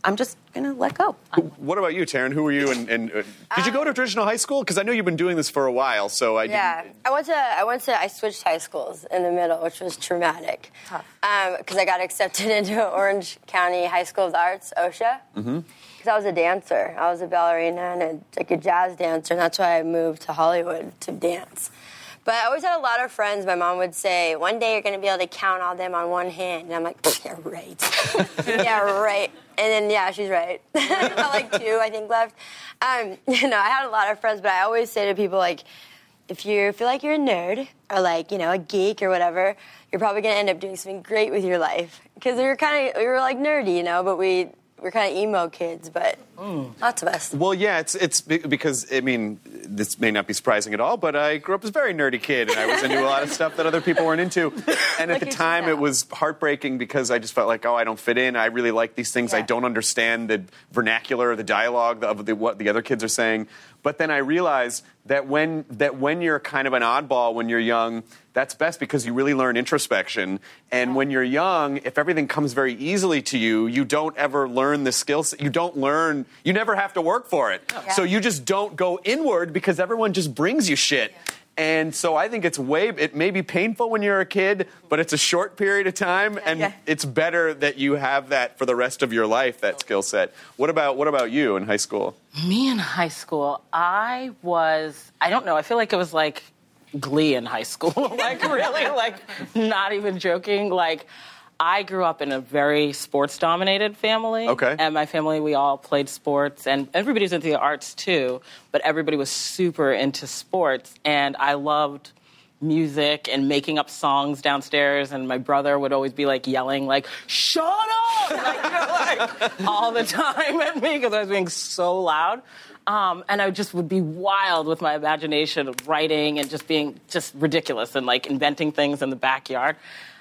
I'm just gonna let go. What about you, Taryn? Who were you? And, and uh, did you go to a traditional high school? Because I know you've been doing this for a while. So I yeah, didn't... I went to I went to I switched high schools in the middle, which was traumatic. Tough. Because um, I got accepted into Orange County High School of the Arts, OSHA. Mm-hmm. Because I was a dancer. I was a ballerina and a, like a jazz dancer, and that's why I moved to Hollywood to dance. But I always had a lot of friends. My mom would say, one day you're going to be able to count all them on one hand. And I'm like, yeah, right. yeah, right. And then, yeah, she's right. I got like two, I think, left. Um, you know, I had a lot of friends, but I always say to people, like, if you feel like you're a nerd or, like, you know, a geek or whatever, you're probably going to end up doing something great with your life. Because we were kind of, we were, like, nerdy, you know, but we... We're kind of emo kids, but mm. lots of us. Well, yeah, it's it's because, I mean, this may not be surprising at all, but I grew up as a very nerdy kid, and I was into a lot of stuff that other people weren't into. And at the time, it was heartbreaking because I just felt like, oh, I don't fit in. I really like these things. Yeah. I don't understand the vernacular, the dialogue of the, what the other kids are saying. But then I realized that when that when you're kind of an oddball when you're young, that's best because you really learn introspection. And when you're young, if everything comes very easily to you, you don't ever learn the skills. You don't learn. You never have to work for it. Yeah. So you just don't go inward because everyone just brings you shit. Yeah. And so I think it's way, it may be painful when you're a kid, but it's a short period of time, and yeah. it's better that you have that for the rest of your life, that skill set. What about what about you in high school? Me in high school, I was, I don't know, I feel like it was like Glee in high school. Like, really, like, not even joking. Like, I grew up in a very sports-dominated family. Okay. And my family, we all played sports, and everybody was into the arts too, but everybody was super into sports, and I loved music and making up songs downstairs, and my brother would always be, like, yelling, like, shut up! Like, you know, like, all the time at me, because I was being so loud. Um, and I just would be wild with my imagination of writing and just being just ridiculous and, like, inventing things in the backyard.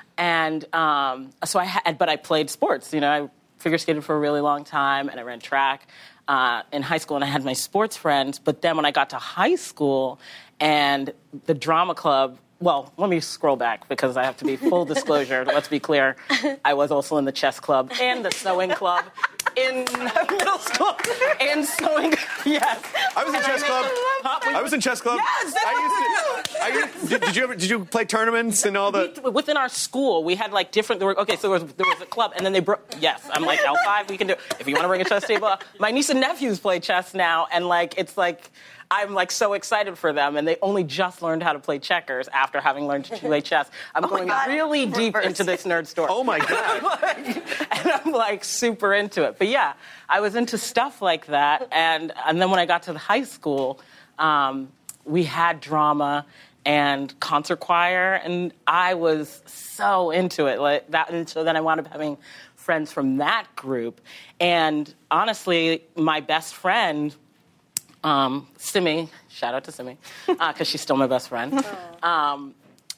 And um, so I had, but I played sports. You know, I figure skated for a really long time, and I ran track uh, in high school, and I had my sports friends. But then when I got to high school and the drama club, well, let me scroll back because I have to be full disclosure. Let's be clear. I was also in the chess club and the sewing club in middle school. And sewing, yes. I was in And chess I club. Huh? I was in chess club. Yes, that's I used to. I used, did, did you ever? Did you play tournaments and all the? We, within our school, we had like different. There were, okay, so there was, there was a club, and then they broke. Yes, I'm like L five. We can do. If you want to bring a chess table, my niece and nephews play chess now, and like it's like. I'm, like, so excited for them, and they only just learned how to play checkers after having learned to play chess. I'm Oh my going God. really deep Reverse. into this nerd story. Oh, my God. Like, and I'm, like, super into it. But, yeah, I was into stuff like that, and, and then when I got to the high school, um, we had drama and concert choir, and I was so into it. Like that, and so then I wound up having friends from that group. And, honestly, my best friend... Um, Simi, shout out to Simi, because uh, she's still my best friend. Um,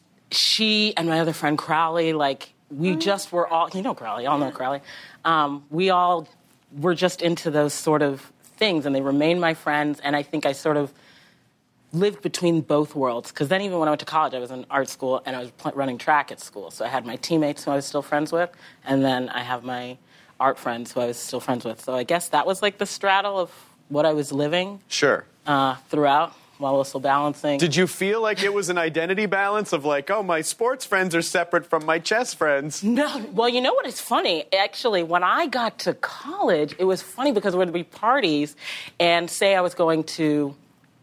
she and my other friend Crowley, like, we just were all, you know Crowley, y'all know Crowley. Um, we all were just into those sort of things, and they remained my friends, and I think I sort of lived between both worlds, because then even when I went to college, I was in art school, and I was pl- running track at school, so I had my teammates who I was still friends with, and then I have my art friends who I was still friends with. So I guess that was, like, the straddle of what I was living Sure. uh, throughout while also balancing. Did you feel like it was an identity balance of like, oh, my sports friends are separate from my chess friends? No. Well, you know what is funny? Actually, when I got to college, it was funny because there would be parties, and say I was going to,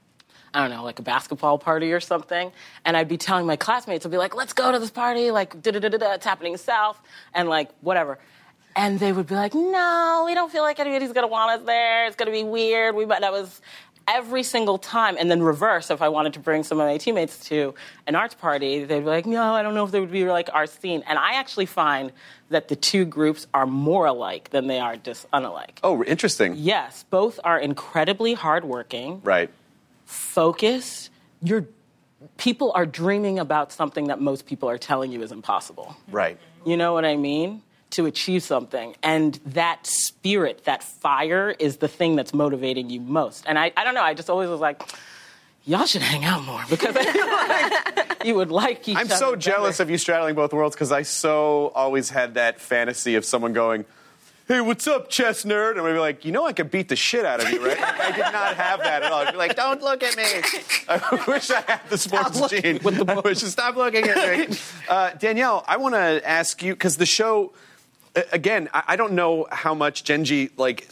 I don't know, like a basketball party or something, and I'd be telling my classmates, I'd be like, let's go to this party, like, da-da-da-da-da, it's happening south, and like, whatever. And they would be like, no, we don't feel like anybody's going to want us there. It's going to be weird. We, but that was every single time. And then reverse, if I wanted to bring some of my teammates to an arts party, they'd be like, no, I don't know if they would be like our scene. And I actually find that the two groups are more alike than they are just unalike. Oh, interesting. Yes, both are incredibly hardworking, Right. focused. You're, people are dreaming about something that most people are telling you is impossible. Right. You know what I mean? To achieve something. And that spirit, that fire is the thing that's motivating you most. And I, I don't know, I just always was like, y'all should hang out more because I feel like you would like each I'm other so better. jealous of you straddling both worlds because I so always had that fantasy of someone going, hey, what's up, chess nerd? And we'd be like, you know I could beat the shit out of you, right? Like, I did not have that at all. I'd be like, don't look at me. I wish I had the sports gene. With the I wish, stop looking at me. Uh, Danielle, I want to ask you, because the show, again, I, I don't know how much Genji, like,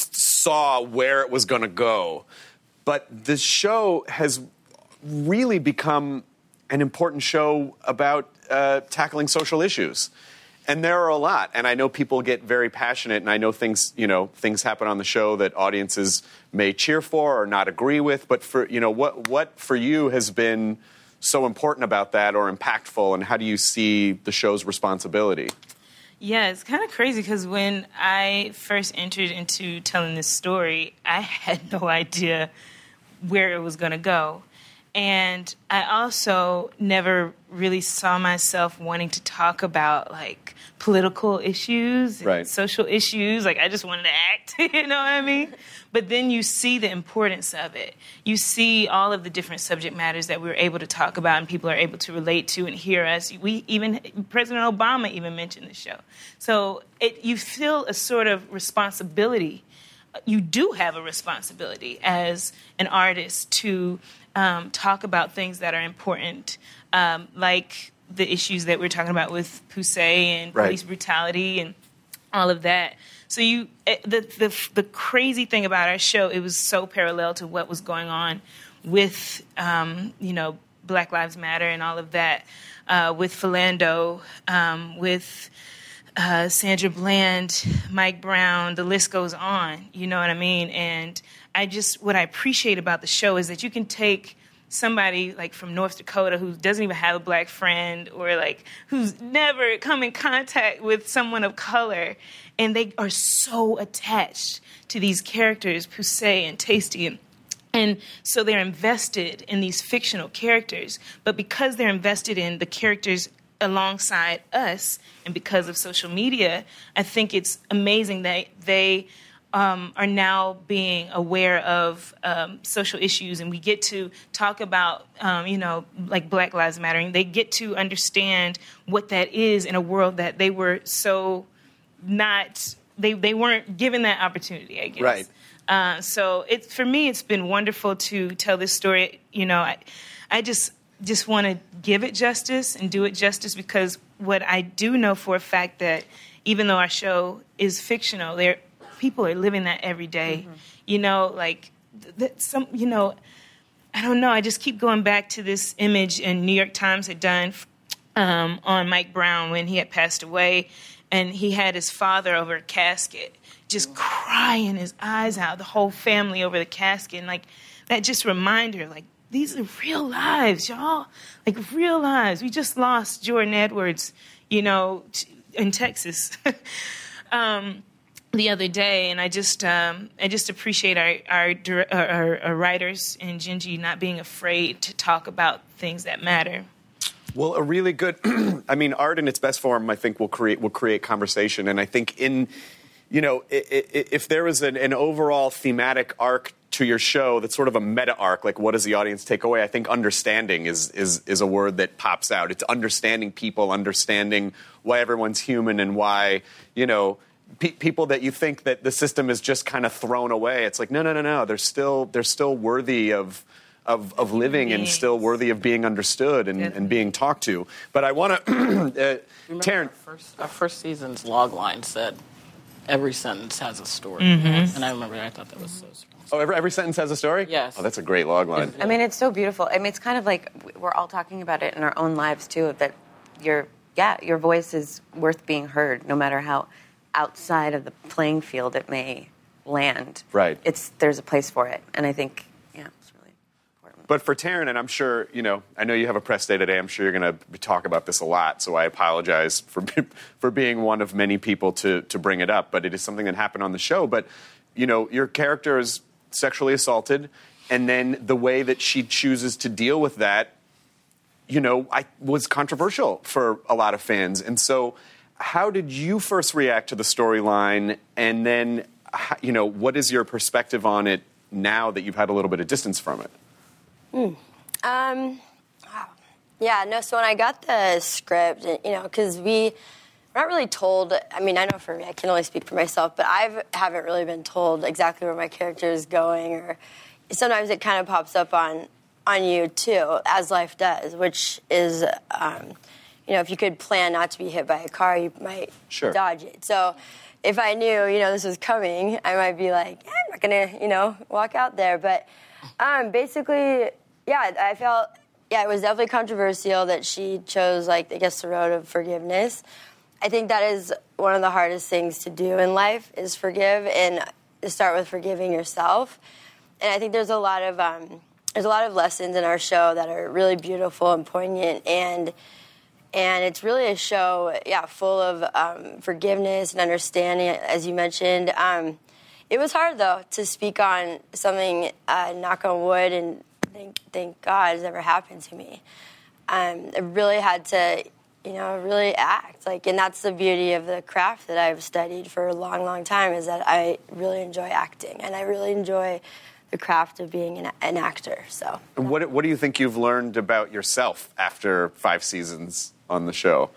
saw where it was going to go, but the show has really become an important show about uh, tackling social issues. And there are a lot, and I know people get very passionate, and I know things, you know, things happen on the show that audiences may cheer for or not agree with. But for, you know, what what for you has been so important about that or impactful, and how do you see the show's responsibility? Yeah, it's kind of crazy because when I first entered into telling this story, I had no idea where it was going to go. And I also never really saw myself wanting to talk about, like, political issues and right. social issues. Like, I just wanted to act, you know what I mean? But then you see the importance of it. You see all of the different subject matters that we were able to talk about and people are able to relate to and hear us. We even, President Obama even mentioned the show. So it, you feel a sort of responsibility. You do have a responsibility as an artist to um, talk about things that are important, um, like the issues that we're talking about with Poussey and right. police brutality and all of that. So you, the, the the crazy thing about our show, it was so parallel to what was going on with, um, you know, Black Lives Matter and all of that, uh, with Philando, um, with uh, Sandra Bland, Mike Brown, the list goes on, you know what I mean? And I just, what I appreciate about the show is that you can take somebody like from North Dakota who doesn't even have a black friend or like who's never come in contact with someone of color, and they are so attached to these characters, Poussey and Tasty, and, and so they're invested in these fictional characters. But because they're invested in the characters alongside us, and because of social media, I think it's amazing that they Um, are now being aware of um, social issues, and we get to talk about, um, you know, like Black Lives Matter, and they get to understand what that is in a world that they were so not, they, they weren't given that opportunity, I guess. Right. Uh, so it, for me, it's been wonderful to tell this story. You know, I, I just, just want to give it justice and do it justice, because what I do know for a fact that even though our show is fictional, there people are living that every day. Mm-hmm. You know, like th- some, you know, I don't know. I just keep going back to this image in New York Times had done um, on Mike Brown when he had passed away, and he had his father over a casket, just crying his eyes out, the whole family over the casket, and like that just reminder, like these are real lives, y'all, like real lives. We just lost Jordan Edwards, you know, t- in Texas. um, the other day, and I just um, I just appreciate our our, our our writers and Genji not being afraid to talk about things that matter. Well, a really good, I mean, art in its best form, I think, will create will create conversation, and I think in, you know, if there was an, an overall thematic arc to your show that's sort of a meta arc, like what does the audience take away? I think understanding is is is a word that pops out. It's understanding people, understanding why everyone's human, and why, you know, Pe- people that you think that the system is just kind of thrown away. It's like, no, no, no, no. They're still they're still worthy of of, of living and still worthy of being understood and, and being talked to. But I want to, uh, Taryn. Our first, our first season's log line said, every sentence has a story. Mm-hmm. And I remember I thought that was so strong. Oh, every, every sentence has a story? Yes. Oh, that's a great log line. I mean, it's so beautiful. I mean, it's kind of like we're all talking about it in our own lives, too, that your, yeah, your voice is worth being heard, no matter how outside of the playing field it may land. Right. It's there's a place for it, and I think, yeah, it's really important. But for Taryn, and I'm sure, you know, I know you have a press day today. I'm sure you're going to talk about this a lot, so I apologize for for being one of many people to to bring it up. But it is something that happened on the show. But, you know, your character is sexually assaulted, and then the way that she chooses to deal with that, you know, I was controversial for a lot of fans. And so how did you first react to the storyline, and then, you know, what is your perspective on it now that you've had a little bit of distance from it? Mm. Um, yeah, no, so when I got the script, you know, because we, we're not really told. I mean, I know for me, I can only speak for myself, but I haven't really been told exactly where my character is going, or sometimes it kind of pops up on on you too, as life does, which is, um, you know, if you could plan not to be hit by a car, you might sure. dodge it. So if I knew, you know, this was coming, I might be like, eh, I'm not gonna, you know, walk out there. But um, basically, yeah, I felt, yeah, it was definitely controversial that she chose, like, I guess, the road of forgiveness. I think that is one of the hardest things to do in life, is forgive, and start with forgiving yourself. And I think there's a lot of um, there's a lot of lessons in our show that are really beautiful and poignant, and and it's really a show, yeah, full of um, forgiveness and understanding, as you mentioned. Um, it was hard though to speak on something, uh, knock on wood, and thank thank God has never happened to me. Um, I really had to, you know, really act like, and that's the beauty of the craft that I've studied for a long, long time, is that I really enjoy acting, and I really enjoy the craft of being an, an actor. So, what what do you think you've learned about yourself after five seasons on the show?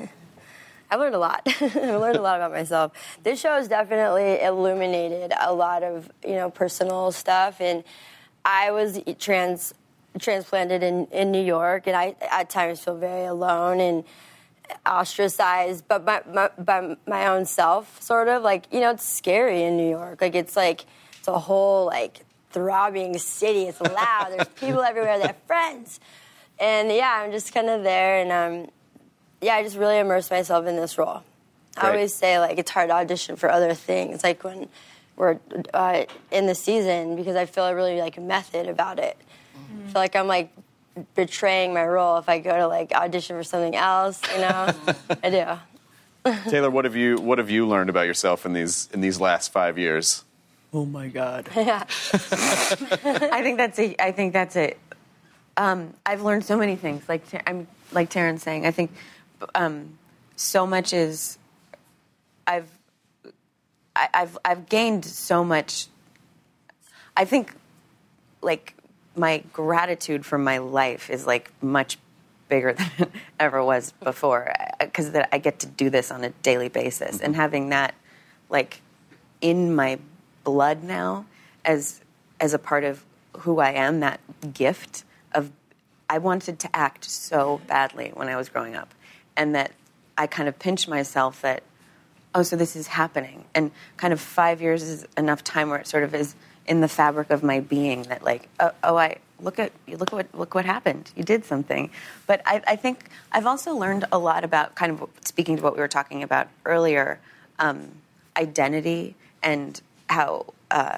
I've learned a lot. I've learned a lot about myself. This show has definitely illuminated a lot of, you know, personal stuff, and I was trans transplanted in, in New York, and I at times feel very alone and ostracized, but by, by, by my own self, sort of. Like, you know, it's scary in New York. Like, it's like, it's a whole, like, throbbing city. It's loud. There's people everywhere. They have friends. And, yeah, I'm just kind of there, and, um, yeah, I just really immersed myself in this role. Great. I always say, like, it's hard to audition for other things, like when we're uh, in the season, because I feel really, like, method about it. I feel like I'm, like, betraying my role if I go to, like, audition for something else, you know? I do. Taylor, what have you what have you learned about yourself in these in these last five years? Oh my God. Yeah. I think that's a. I think that's it. Um, I've learned so many things. Like I'm like Taryn's saying. I think um, so much is. I've. I, I've I've gained so much. I think, like, my gratitude for my life is, like, much bigger than it ever was before, because that I get to do this on a daily basis, and having that, like, in my blood now as as a part of who I am, that gift of, I wanted to act so badly when I was growing up, and that I kind of pinched myself that, oh, so this is happening, and kind of five years is enough time where it sort of is in the fabric of my being, that, like, oh, oh I look at you look what look what happened. You did something. But I, I think I've also learned a lot about, kind of speaking to what we were talking about earlier, um, identity, and how uh,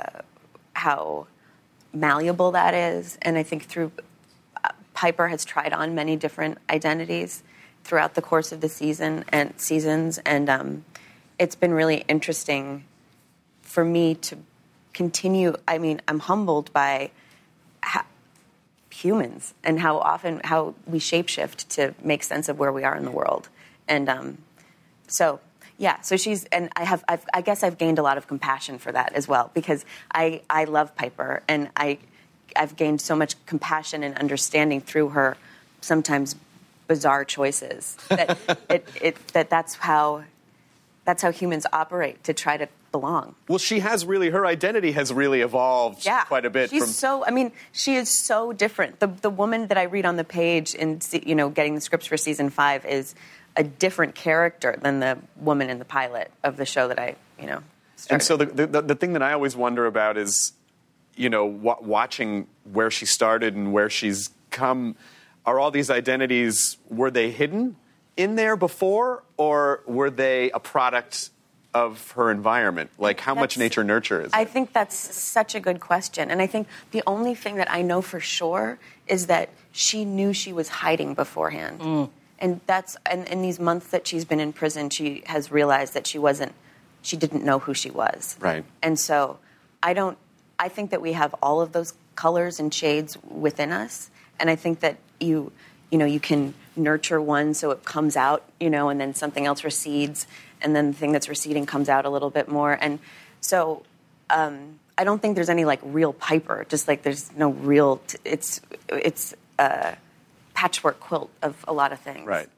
how malleable that is. And I think through uh, Piper has tried on many different identities throughout the course of the season and seasons, and um, it's been really interesting for me to continue. I mean, I'm humbled by how, humans, and how often how we shapeshift to make sense of where we are in the world. And um, so, yeah. So she's, and I have. I've, I guess I've gained a lot of compassion for that as well, because I I love Piper, and I I've gained so much compassion and understanding through her sometimes bizarre choices that it, it that that's how that's how humans operate to try to belong. Well, she has really, her identity has really evolved yeah. quite a bit. She's from... so, I mean, she is so different. The the woman that I read on the page in, you know, getting the scripts for season five is a different character than the woman in the pilot of the show that I, you know, started. And so the, the, the thing that I always wonder about is, you know, w- watching where she started and where she's come, are all these identities, were they hidden in there before, or were they a product of her environment? Like, how That's, much nature nurture is it? I think that's such a good question. And I think the only thing that I know for sure is that she knew she was hiding beforehand. Mm. And that's, and in these months that she's been in prison, she has realized that she wasn't, she didn't know who she was. Right. And so I don't, I think that we have all of those colors and shades within us. And I think that you, you know, you can nurture one so it comes out, you know, and then something else recedes, and then the thing that's receding comes out a little bit more. And so um, I don't think there's any, like, real Piper, just like there's no real, t- it's it's a patchwork quilt of a lot of things. Right.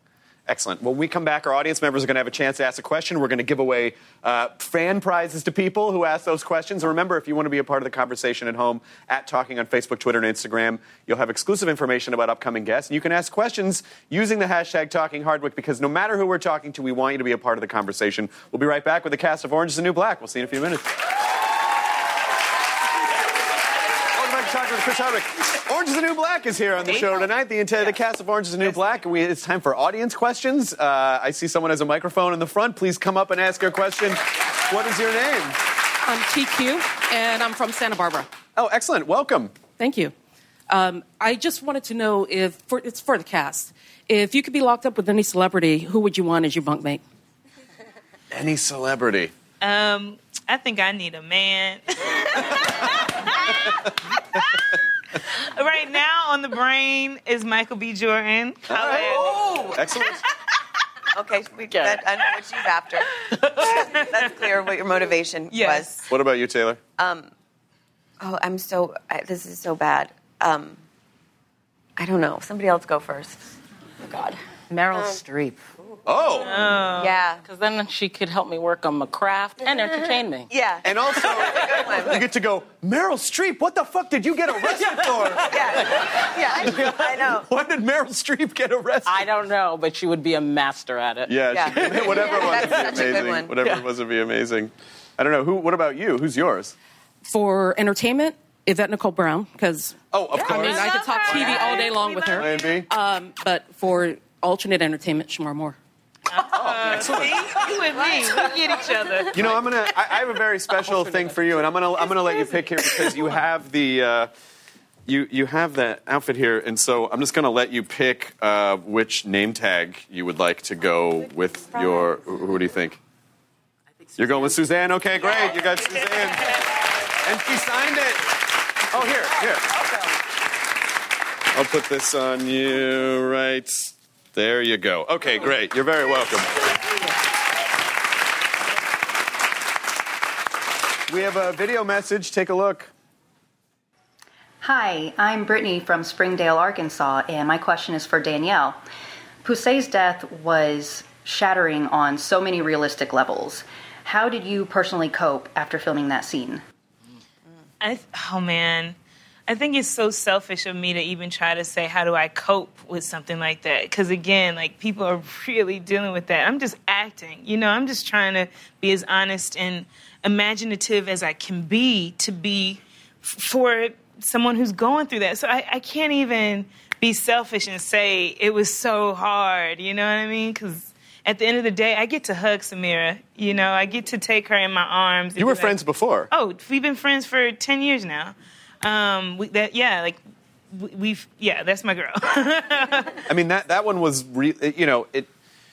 Excellent. When we come back, our audience members are going to have a chance to ask a question. We're going to give away uh, fan prizes to people who ask those questions. And remember, if you want to be a part of the conversation at home, at Talking on Facebook, Twitter, and Instagram, you'll have exclusive information about upcoming guests. And you can ask questions using the hashtag Talking Hardwick, because no matter who we're talking to, we want you to be a part of the conversation. We'll be right back with the cast of Orange is the New Black. We'll see you in a few minutes. Welcome back to Talking with Chris Hardwick. Orange is the New Black is here on the show tonight. The entire the cast of Orange is the New Black. We, it's time for audience questions. Uh, I see someone has a microphone in the front. Please come up and ask your question. What is your name? I'm T Q, and I'm from Santa Barbara. Oh, excellent. Welcome. Thank you. Um, I just wanted to know if, for, it's for the cast, if you could be locked up with any celebrity, who would you want as your bunkmate? Any celebrity? Um, I think I need a man. Right now on the brain is Michael B. Jordan. Oh, excellent. Okay, we, that, I know what she's after. That's clear what your motivation Yes. was. What about you, Taylor? Um, oh, I'm so. I, this is so bad. Um, I don't know. Somebody else go first. Oh God. Meryl Streep. Oh. Yeah. Because then she could help me work on my craft and entertain me. Yeah. And also, you get to go, Meryl Streep, what the fuck did you get arrested for? Yeah. Yeah. I know. When did Meryl Streep get arrested? I don't know, but she would be a master at it. Yeah, Yeah. she- whatever it was would That's be such a good amazing. one. Whatever Yeah. it was would be amazing. I don't know. Who? What about you? Who's yours? For entertainment, Yvette Nicole Brown, because Oh, of course. I mean, I could talk T V all day long with her. A and B? Um, but for alternate entertainment, Shamar Moore. Oh, excellent. See? You and me, we get each other. You know, I'm gonna. I, I have a very special thing for you, and I'm gonna. I'm gonna let you pick here because you have the. Uh, you you have that outfit here, and so I'm just gonna let you pick uh, which name tag you would like to go with your. Who do you think? You're going with Suzanne. Okay, great. You got Suzanne, and she signed it. Oh, here, here. I'll put this on you right. There you go. Okay, great. You're very welcome. We have a video message. Take a look. Hi, I'm Brittany from Springdale, Arkansas, and my question is for Danielle. Poussey's death was shattering on so many realistic levels. How did you personally cope after filming that scene? I, oh, man. I think it's so selfish of me to even try to say, how do I cope with something like that? Because, again, like, people are really dealing with that. I'm just acting. You know, I'm just trying to be as honest and imaginative as I can be to be f- for someone who's going through that. So I, I can't even be selfish and say it was so hard. You know what I mean? Because at the end of the day, I get to hug Samira. You know, I get to take her in my arms. and You were be friends like, before. Oh, we've been friends for ten years now. Um, we, that yeah, like we, we've yeah, that's my girl. I mean, that, that one was, re- you know, it.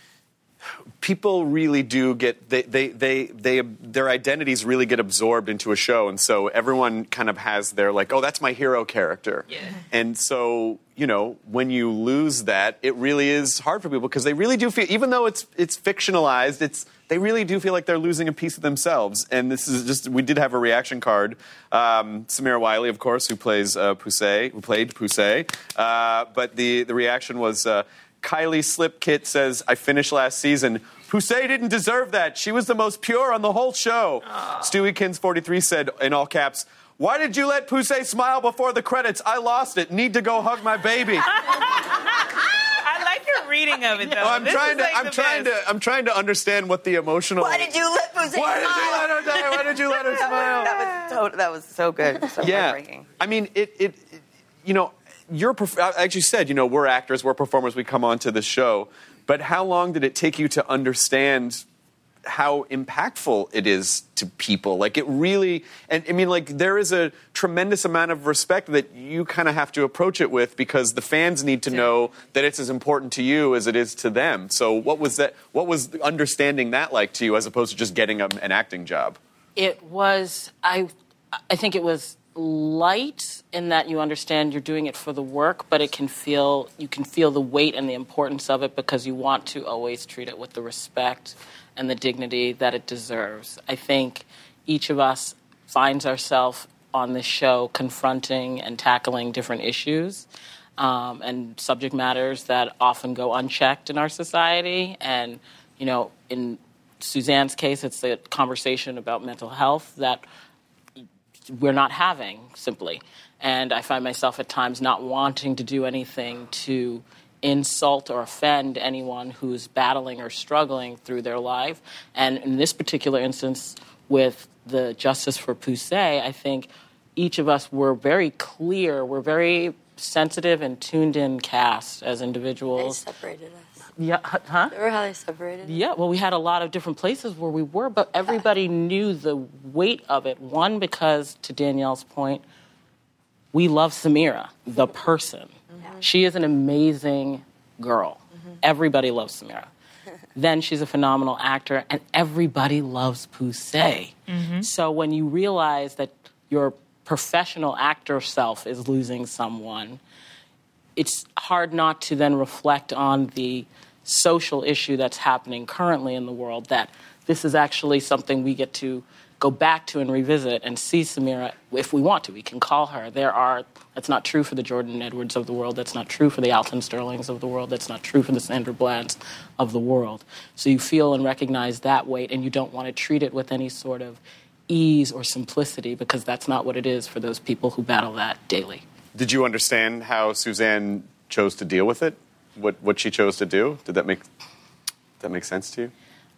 People really do get they, they they they their identities really get absorbed into a show, and so everyone kind of has their like, oh, that's my hero character. Yeah. And so, you know, when you lose that, it really is hard for people because they really do feel, even though it's it's fictionalized, it's they really do feel like they're losing a piece of themselves. And this is just, we did have a reaction card. Um, Samira Wiley, of course, who plays uh, Poussey, who played Poussey, uh, but the the reaction was. Uh, Kylie Slipkit says, I finished last season. Poussey didn't deserve that. She was the most pure on the whole show. Oh. Stewykins forty-three said, in all caps, why did you let Poussey smile before the credits? I lost it. Need to go hug my baby. I like your reading of it, though. Well, I'm This trying is, to. like, I'm the trying best. to. I'm trying to understand what the emotional. Why did you let Poussey Why did smile? you let her die? Why did you let her smile? That was so, that was so good. So Yeah. heartbreaking. I mean, it. It. it you know. You're, I actually said, you know, we're actors, we're performers, we come onto the show. But how long did it take you to understand how impactful it is to people? Like, it really, and I mean, like, there is a tremendous amount of respect that you kind of have to approach it with because the fans need to know that it's as important to you as it is to them. So what was that, what was understanding that like to you as opposed to just getting a, an acting job? It was, I, I think it was light in that you understand you're doing it for the work, but it can feel, you can feel the weight and the importance of it because you want to always treat it with the respect and the dignity that it deserves. I think each of us finds ourselves on this show confronting and tackling different issues. um, and subject matters that often go unchecked in our society. And, you know, in Suzanne's case, it's a conversation about mental health that we're not having, simply. And I find myself at times not wanting to do anything to insult or offend anyone who's battling or struggling through their life. And in this particular instance, with the Justice for Poussey, I think each of us were very clear, we're very sensitive and tuned-in cast as individuals. They separated us. Yeah, huh? Remember how they separated us? Yeah, well, we had a lot of different places where we were, but everybody knew the weight of it. One, because, to Danielle's point, we love Samira, the person. Mm-hmm. She is an amazing girl. Mm-hmm. Everybody loves Samira. Then she's a phenomenal actor, and everybody loves Poussey. Mm-hmm. So when you realize that your professional actor self is losing someone, it's hard not to then reflect on the social issue that's happening currently in the world, that this is actually something we get to go back to and revisit and see Samira if we want to. We can call her. There are, that's not true for the Jordan Edwards of the world. That's not true for the Alton Sterlings of the world. That's not true for the Sandra Blands of the world. So you feel and recognize that weight, and you don't want to treat it with any sort of ease or simplicity, because that's not what it is for those people who battle that daily. Did you understand how Suzanne chose to deal with it? What what she chose to do? Did that make did that make sense to you?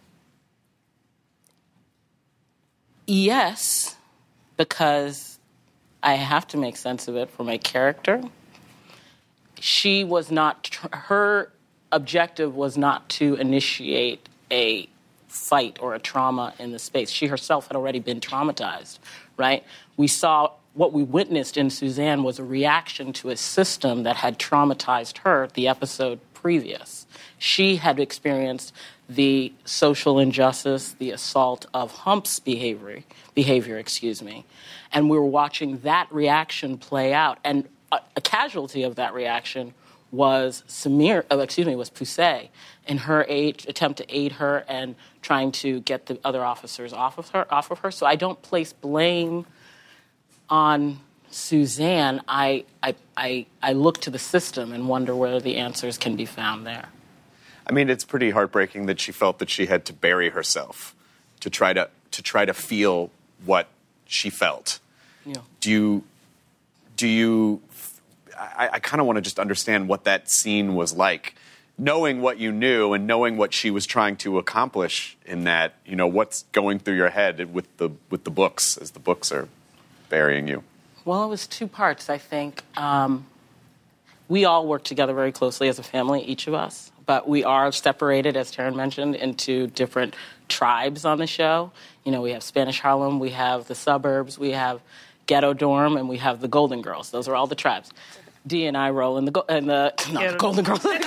Yes, because I have to make sense of it for my character. She was not, her objective was not to initiate a fight or a trauma in the space. She herself had already been traumatized, right? We saw, what we witnessed in Suzanne was a reaction to a system that had traumatized her the episode previous. She had experienced the social injustice, the assault of Hump's behavior, behavior, excuse me. And we were watching that reaction play out. And a, a casualty of that reaction was Samir, oh, excuse me, was Poussey, in her aid, attempt to aid her and trying to get the other officers off of her. Off of her. So I don't place blame on Suzanne. I, I, I, I look to the system and wonder where the answers can be found there. I mean, it's pretty heartbreaking that she felt that she had to bury herself to try to to try to feel what she felt. Yeah. Do you do you? I, I kind of want to just understand what that scene was like, knowing what you knew and knowing what she was trying to accomplish in that. You know, what's going through your head with the with the books as the books are burying you. Well, it was two parts, I think. Um, we all work together very closely as a family, each of us. But we are separated, as Taryn mentioned, into different tribes on the show. You know, we have Spanish Harlem, we have the suburbs, we have Ghetto Dorm, and we have the Golden Girls. Those are all the tribes. Dee and I roll in the, go- in the not the Golden Girls. in the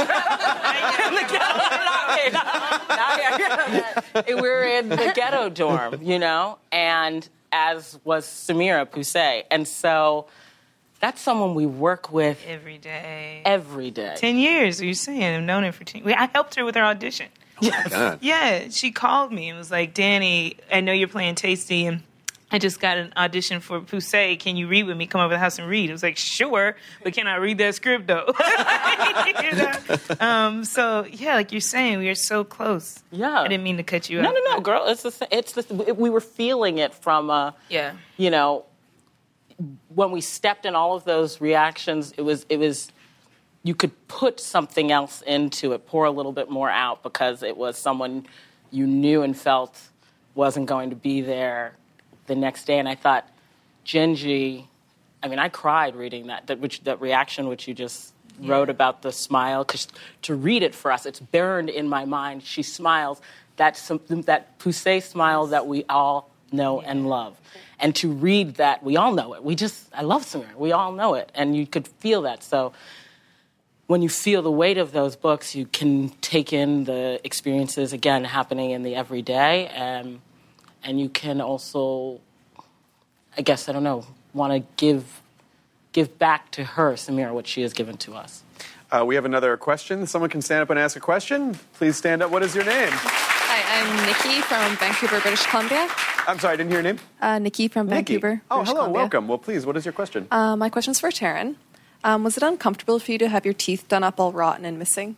ghetto. We're in the Ghetto Dorm, you know, and as was Samira Poussey. And so that's someone we work with every day. Every day. Ten years, you're saying. I've known her for ten years. I helped her with her audition. Yes. Yeah, she called me and was like, Danny, I know you're playing Tasty, and I just got an audition for Poussey. Can you read with me? Come over to the house and read. I was like, sure, but can I read that script, though? You know? um, so, yeah, like you're saying, we are so close. Yeah. I didn't mean to cut you no, off. No, no, no, girl. It's the, it's the, we were feeling it from, uh, yeah. you know, when we stepped in all of those reactions, it was, it was, you could put something else into it, pour a little bit more out, because it was someone you knew and felt wasn't going to be there the next day. And I thought, Gingy, I mean, I cried reading that, that, which, that reaction which you just yeah. wrote about the smile, because to read it for us, it's burned in my mind. She smiles, that, that Poussey smile that we all know yeah. and love. And to read that, we all know it. We just, I love Samira. We all know it. And you could feel that. So when you feel the weight of those books, you can take in the experiences, again, happening in the everyday. And, and you can also, I guess, I don't know, want to give give back to her, Samira, what she has given to us. Uh, we have another question. Someone can stand up and ask a question. Please stand up. What is your name? Hi, I'm Nikki from Vancouver, British Columbia. I'm sorry, I didn't hear your name. Uh, Nikki from Nikki. Vancouver, Oh, British hello, Columbia. welcome. Well, please, what is your question? Uh, my question's for Taryn. Um, was it uncomfortable for you to have your teeth done up all rotten and missing?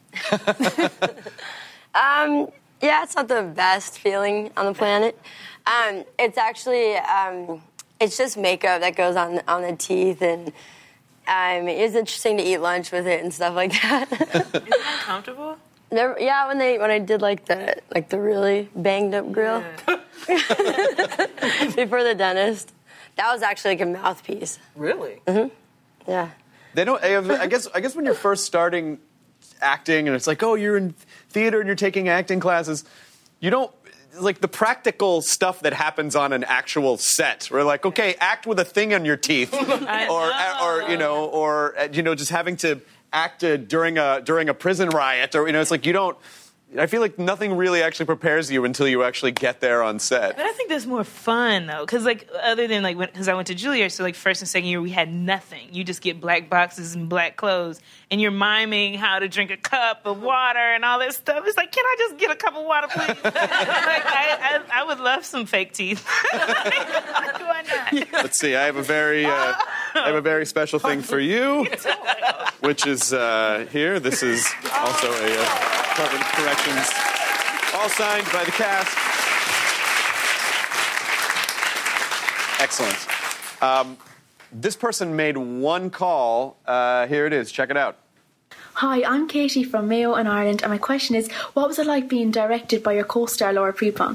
Um, yeah, it's not the best feeling on the planet. Um, it's actually, um, it's just makeup that goes on on the teeth, and um, it's interesting to eat lunch with it and stuff like that. Isn't that comfortable? Never, yeah, when they when I did like the like the really banged up grill Yeah. before the dentist, that was actually like a mouthpiece. Really? Mm-hmm. Yeah. They don't. I guess. I guess when you're first starting acting, and it's like, oh, you're in theater and you're taking acting classes, you don't like the practical stuff that happens on an actual set. We're like, okay, act with a thing on your teeth, or or you know, or you know, just having to act uh, during a during a prison riot, or you know, it's like you don't. I feel like nothing really actually prepares you until you actually get there on set. But I think that's more fun though, because like other than like because I went to Juilliard, so like first and second year we had nothing. You just get black boxes and black clothes, and you're miming how to drink a cup of water and all that stuff. It's like, can I just get a cup of water, please? like I, I, I would love some fake teeth. Why not? Let's see. I have a very, uh, I have a very special thing for you, which is uh, here. This is also a uh, Department of Corrections, all signed by the cast. Excellent. Um, this person made one call. Uh, here it is. Check it out. Hi, I'm Katie from Mayo in Ireland, and my question is, what was it like being directed by your co-star Laura Prepon?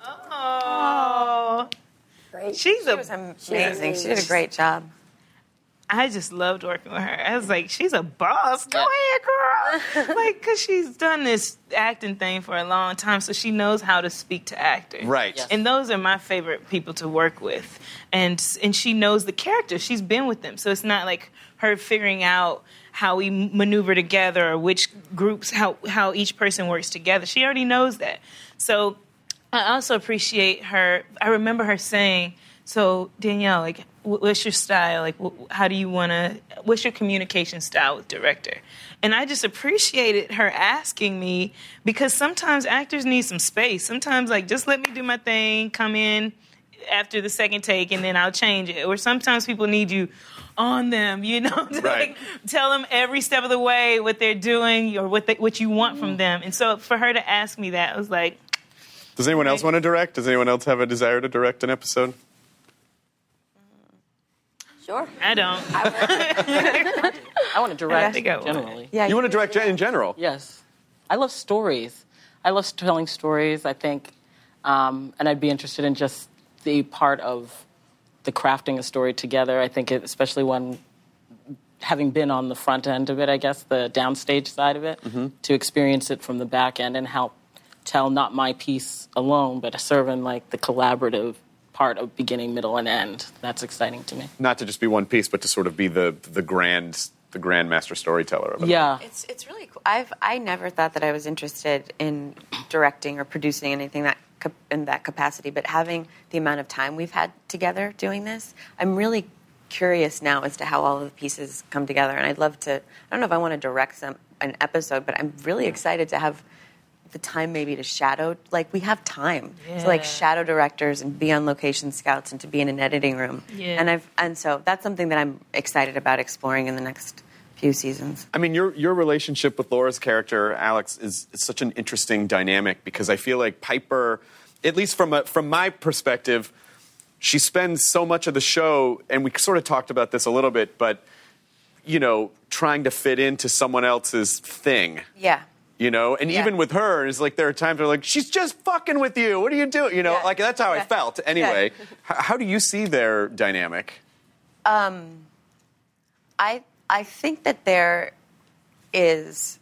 Oh, Great. she's She a was amazing. She did a great job. I just loved working with her. I was like, she's a boss. Go ahead, girl. Like, because she's done this acting thing for a long time, so she knows how to speak to actors. Right. Yes. And those are my favorite people to work with. And and she knows the characters. She's been with them. So it's not like her figuring out how we maneuver together or which groups, how, how each person works together. She already knows that. So I also appreciate her. I remember her saying, so Danielle, like, what's your style? Like, how do you want to, what's your communication style with director? And I just appreciated her asking me, because sometimes actors need some space. Sometimes, like, just let me do my thing, come in after the second take, and then I'll change it. Or sometimes people need you on them, you know, to Right. like, tell them every step of the way what they're doing or what they, what you want from them. And so for her to ask me that, I was like, Does anyone else want to direct? Does anyone else have a desire to direct an episode? Sure. I don't. I want to direct I think I would. generally. Yeah, You want to direct in general? Yes. I love stories. I love telling stories, I think. Um, and I'd be interested in just the part of the crafting a story together. I think, it, especially when having been on the front end of it, I guess, the downstage side of it, Mm-hmm. to experience it from the back end and help tell not my piece alone, but serve in like the collaborative part of beginning, middle, and end. That's exciting to me. Not to just be one piece, but to sort of be the the grand the grand master storyteller of it. Yeah. It's it's really cool. I've I never thought that I was interested in directing or producing anything that cap- in that capacity, but having the amount of time we've had together doing this, I'm really curious now as to how all of the pieces come together. And I'd love to. I don't know if I want to direct some an episode, but I'm really excited to have the time maybe to shadow. Like, we have time to like Yeah. shadow directors and be on location scouts and to be in an editing room. Yeah. And I've and so that's something that I'm excited about exploring in the next few seasons. I mean, your your relationship with Laura's character, Alex, is, is such an interesting dynamic, because I feel like Piper, at least from a, from my perspective, she spends so much of the show, and we sort of talked about this a little bit, but, you know, trying to fit into someone else's thing. Yeah. You know, and Yeah. even with her, it's like there are times where like, she's just fucking with you. What are you doing? You know, Yeah. like that's how I Yeah. felt. Anyway, H- how do you see their dynamic? Um, I I think that there is.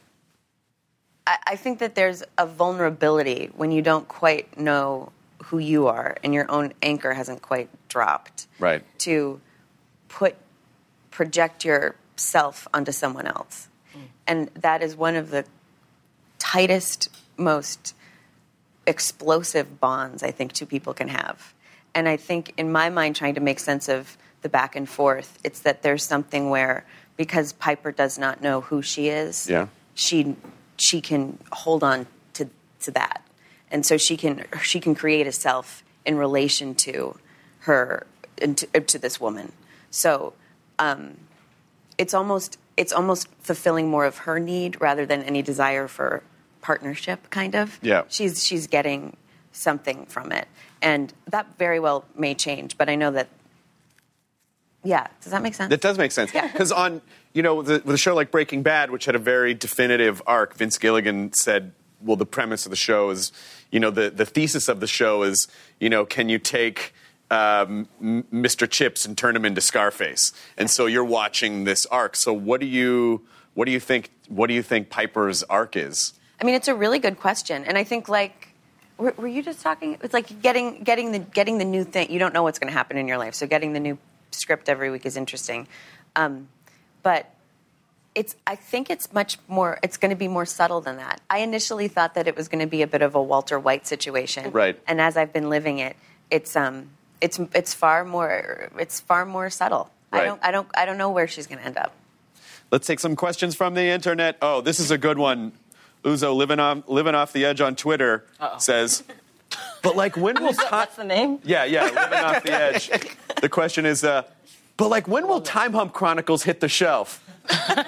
I, I think that there's a vulnerability when you don't quite know who you are and your own anchor hasn't quite dropped. Right. To put project yourself onto someone else, and that is one of the tightest, most explosive bonds I think two people can have. And I think in my mind, trying to make sense of the back and forth, it's that there's something where, because Piper does not know who she is, Yeah. she she can hold on to to that, and so she can she can create a self in relation to her and to, to this woman. So um, it's almost it's almost fulfilling more of her need rather than any desire for partnership, kind of. Yeah. She's she's getting something from it. And that very well may change, but I know that, yeah, does that make sense? That does make sense. Yeah. Because on, you know, the, with a show like Breaking Bad, which had a very definitive arc, Vince Gilligan said, well, the premise of the show is, you know, the, the thesis of the show is, you know, can you take um, Mister Chips and turn him into Scarface? And so you're watching this arc. So what do you, what do you think, what do you think Piper's arc is? I mean, it's a really good question. And I think, like, were, were you just talking? It's like getting getting the getting the new thing. You don't know what's going to happen in your life, so getting the new script every week is interesting. Um, but it's I think it's much more. It's going to be more subtle than that. I initially thought that it was going to be a bit of a Walter White situation, right? And as I've been living it, it's um it's it's far more it's far more subtle. Right. I don't I don't I don't know where she's going to end up. Let's take some questions from the internet. Oh, this is a good one. Uzo, living on living off the edge on Twitter, Uh-oh. says, but like when will time... That's the name? Yeah, yeah, living off the edge. The question is, uh, but like when will Time Hump Chronicles hit the shelf? It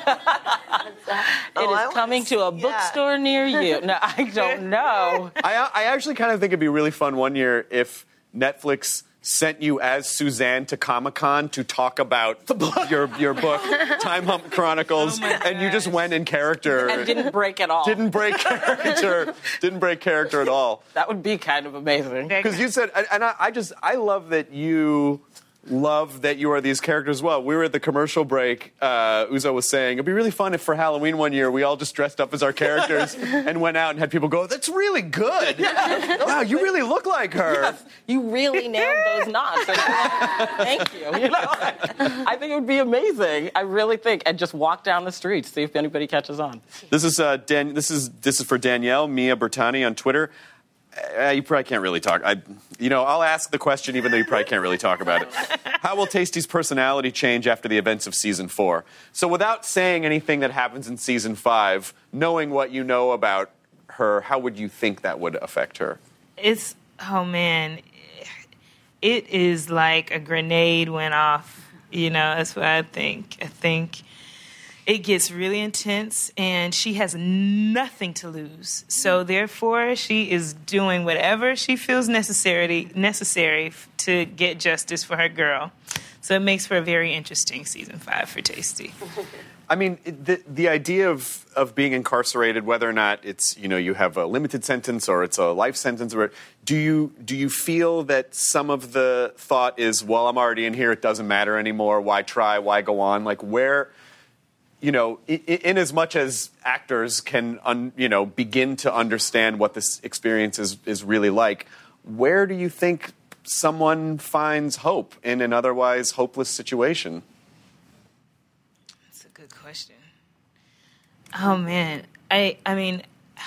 is coming to a bookstore near you. No, I don't know. I, I actually kind of think it'd be really fun one year if Netflix sent you as Suzanne to Comic-Con to talk about your your book, Time Hump Chronicles, Oh and you just went in character. And didn't break at all. Didn't break character. Didn't break character at all. That would be kind of amazing. Because you said, and I, I just, I love that you love that you are these characters as well. We were at the commercial break. Uh, Uzo was saying, it'd be really fun if for Halloween one year we all just dressed up as our characters and went out and had people go, that's really good. Wow, you really look like her. Yes, you really nailed those knots. Thank you. You know, I think it would be amazing. I really think. And just walk down the street, see if anybody catches on. This is uh, Dan- This is this is for Danielle Mia Bertani on Twitter. Uh, you probably can't really talk. I, you know, I'll ask the question even though you probably can't really talk about it. How will Tasty's personality change after the events of season four? So without saying anything that happens in season five, knowing what you know about her, how would you think that would affect her? It's, oh man, it is like a grenade went off. You know, that's what I think. I think it gets really intense, and she has nothing to lose. So therefore, she is doing whatever she feels necessary necessary to get justice for her girl. So it makes for a very interesting season five for Tasty. I mean, the the idea of, of being incarcerated, whether or not it's, you know, you have a limited sentence or it's a life sentence, or do you do you feel that some of the thought is, well, I'm already in here, it doesn't matter anymore, why try, why go on? Like where... You know, in, in as much as actors can, un, you know, begin to understand what this experience is, is really like, where do you think someone finds hope in an otherwise hopeless situation? That's a good question. Oh, man. I, I mean,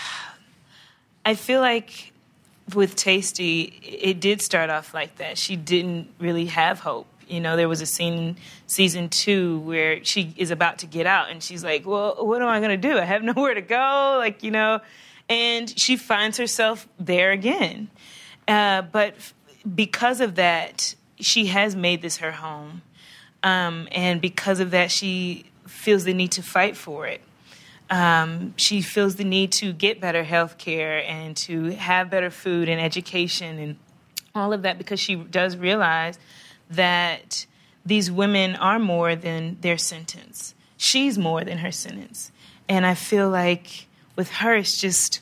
I feel like with Tasty, it did start off like that. She didn't really have hope. You know, there was a scene in season two where she is about to get out, and she's like, well, what am I going to do? I have nowhere to go, like, you know. And she finds herself there again. Uh, but f- because of that, she has made this her home. Um, and because of that, she feels the need to fight for it. Um, she feels the need to get better health care and to have better food and education and all of that, because she does realize that these women are more than their sentence. She's more than her sentence. And I feel like with her, it's just,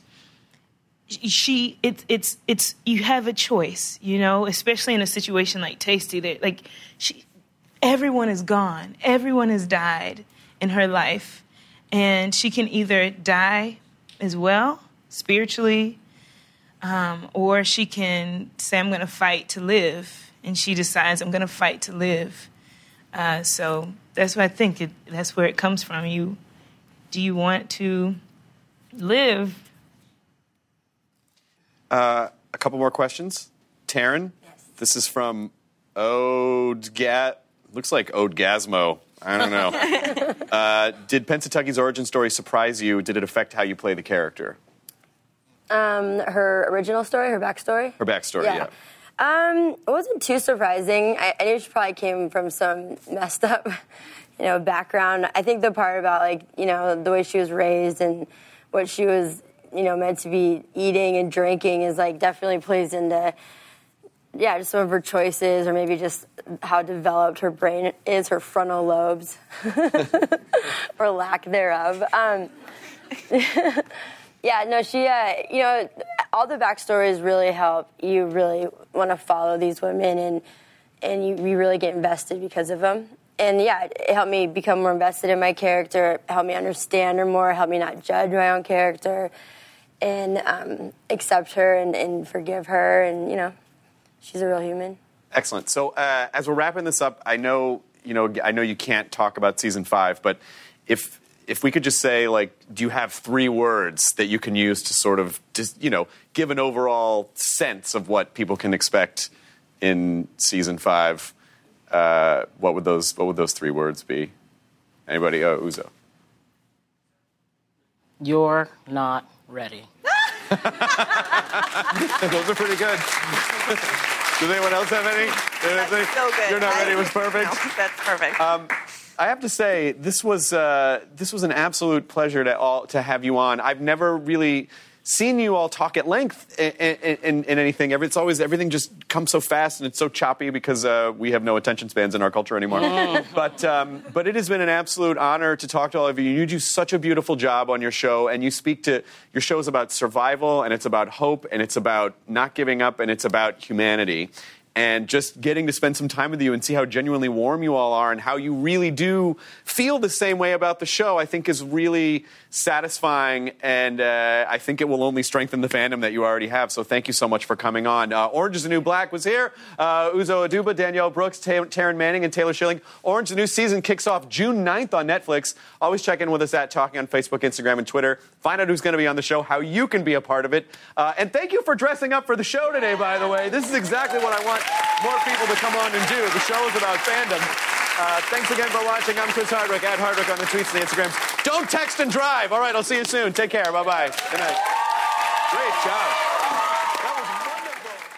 she, it, it's, it's, you have a choice, you know, especially in a situation like Tasty, that like she, everyone is gone. Everyone has died in her life. And she can either die as well, spiritually, um, or she can say, I'm going to fight to live. And she decides, I'm going to fight to live. Uh, so that's what I think. It, that's where it comes from. You, do you want to live? Uh, a couple more questions. Taryn, yes. This is from Ode Ga- looks like Ode Gasmo. I don't know. uh, did Pensatucky's origin story surprise you? Did it affect how you play the character? Um, her original story, her backstory? Her backstory, yeah. yeah. Um, it wasn't too surprising. I, I knew she probably came from some messed up you know, background. I think the part about, like, you know, the way she was raised and what she was, you know, meant to be eating and drinking is, like, definitely plays into, yeah, just some of her choices, or maybe just how developed her brain is, her frontal lobes, or lack thereof. Um, yeah, no, she, uh, you know, all the backstories really help. You really want to follow these women, and and you, you really get invested because of them. And yeah, it helped me become more invested in my character, it helped me understand her more, helped me not judge my own character, and um, accept her and, and forgive her, and, you know, she's a real human. Excellent. So uh, as we're wrapping this up, I know, you know, I know you can't talk about season five, but if if we could just say, like, do you have three words that you can use to sort of just, you know, give an overall sense of what people can expect in season five? Uh, what would those What would those three words be? Anybody? Uh, Uzo. You're not ready. Those are pretty good. Does anyone else have any? That's so good. You're not ready I, was perfect. No, that's perfect. Um, I have to say, this was uh, this was an absolute pleasure to all to have you on. I've never really seen you all talk at length in, in, in anything. It's always, everything just comes so fast and it's so choppy because uh, we have no attention spans in our culture anymore. but um, but it has been an absolute honor to talk to all of you. You do such a beautiful job on your show, and you speak to, your show is about survival, and it's about hope, and it's about not giving up, and it's about humanity. And just getting to spend some time with you and see how genuinely warm you all are and how you really do feel the same way about the show, I think is really satisfying, and uh, I think it will only strengthen the fandom that you already have. So thank you so much for coming on. Uh, Orange is the New Black was here. Uh, Uzo Aduba, Danielle Brooks, Ta- Taryn Manning, and Taylor Schilling. Orange, the new season, kicks off June ninth on Netflix. Always check in with us at Talking on Facebook, Instagram, and Twitter. Find out who's going to be on the show, how you can be a part of it. Uh, and thank you for dressing up for the show today, by the way. This is exactly what I want more people to come on and do. The show is about fandom. Uh, thanks again for watching. I'm Chris Hardwick, at Hardwick on the tweets and the Instagrams. Don't text and drive. All right, I'll see you soon. Take care. Bye-bye. Good night. Great job. That was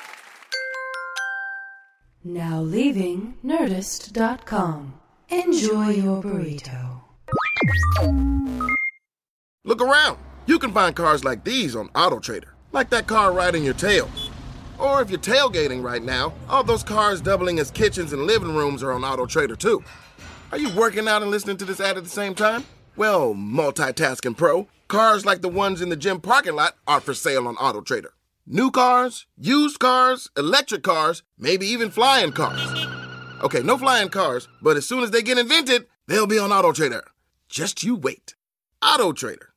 wonderful. Now leaving Nerdist dot com. Enjoy your burrito. Look around. You can find cars like these on AutoTrader, like that car riding your tail. Or if you're tailgating right now, all those cars doubling as kitchens and living rooms are on AutoTrader too. Are you working out and listening to this ad at the same time? Well, multitasking pro, cars like the ones in the gym parking lot are for sale on AutoTrader. New cars, used cars, electric cars, maybe even flying cars. Okay, no flying cars, but as soon as they get invented, they'll be on AutoTrader. Just you wait. AutoTrader.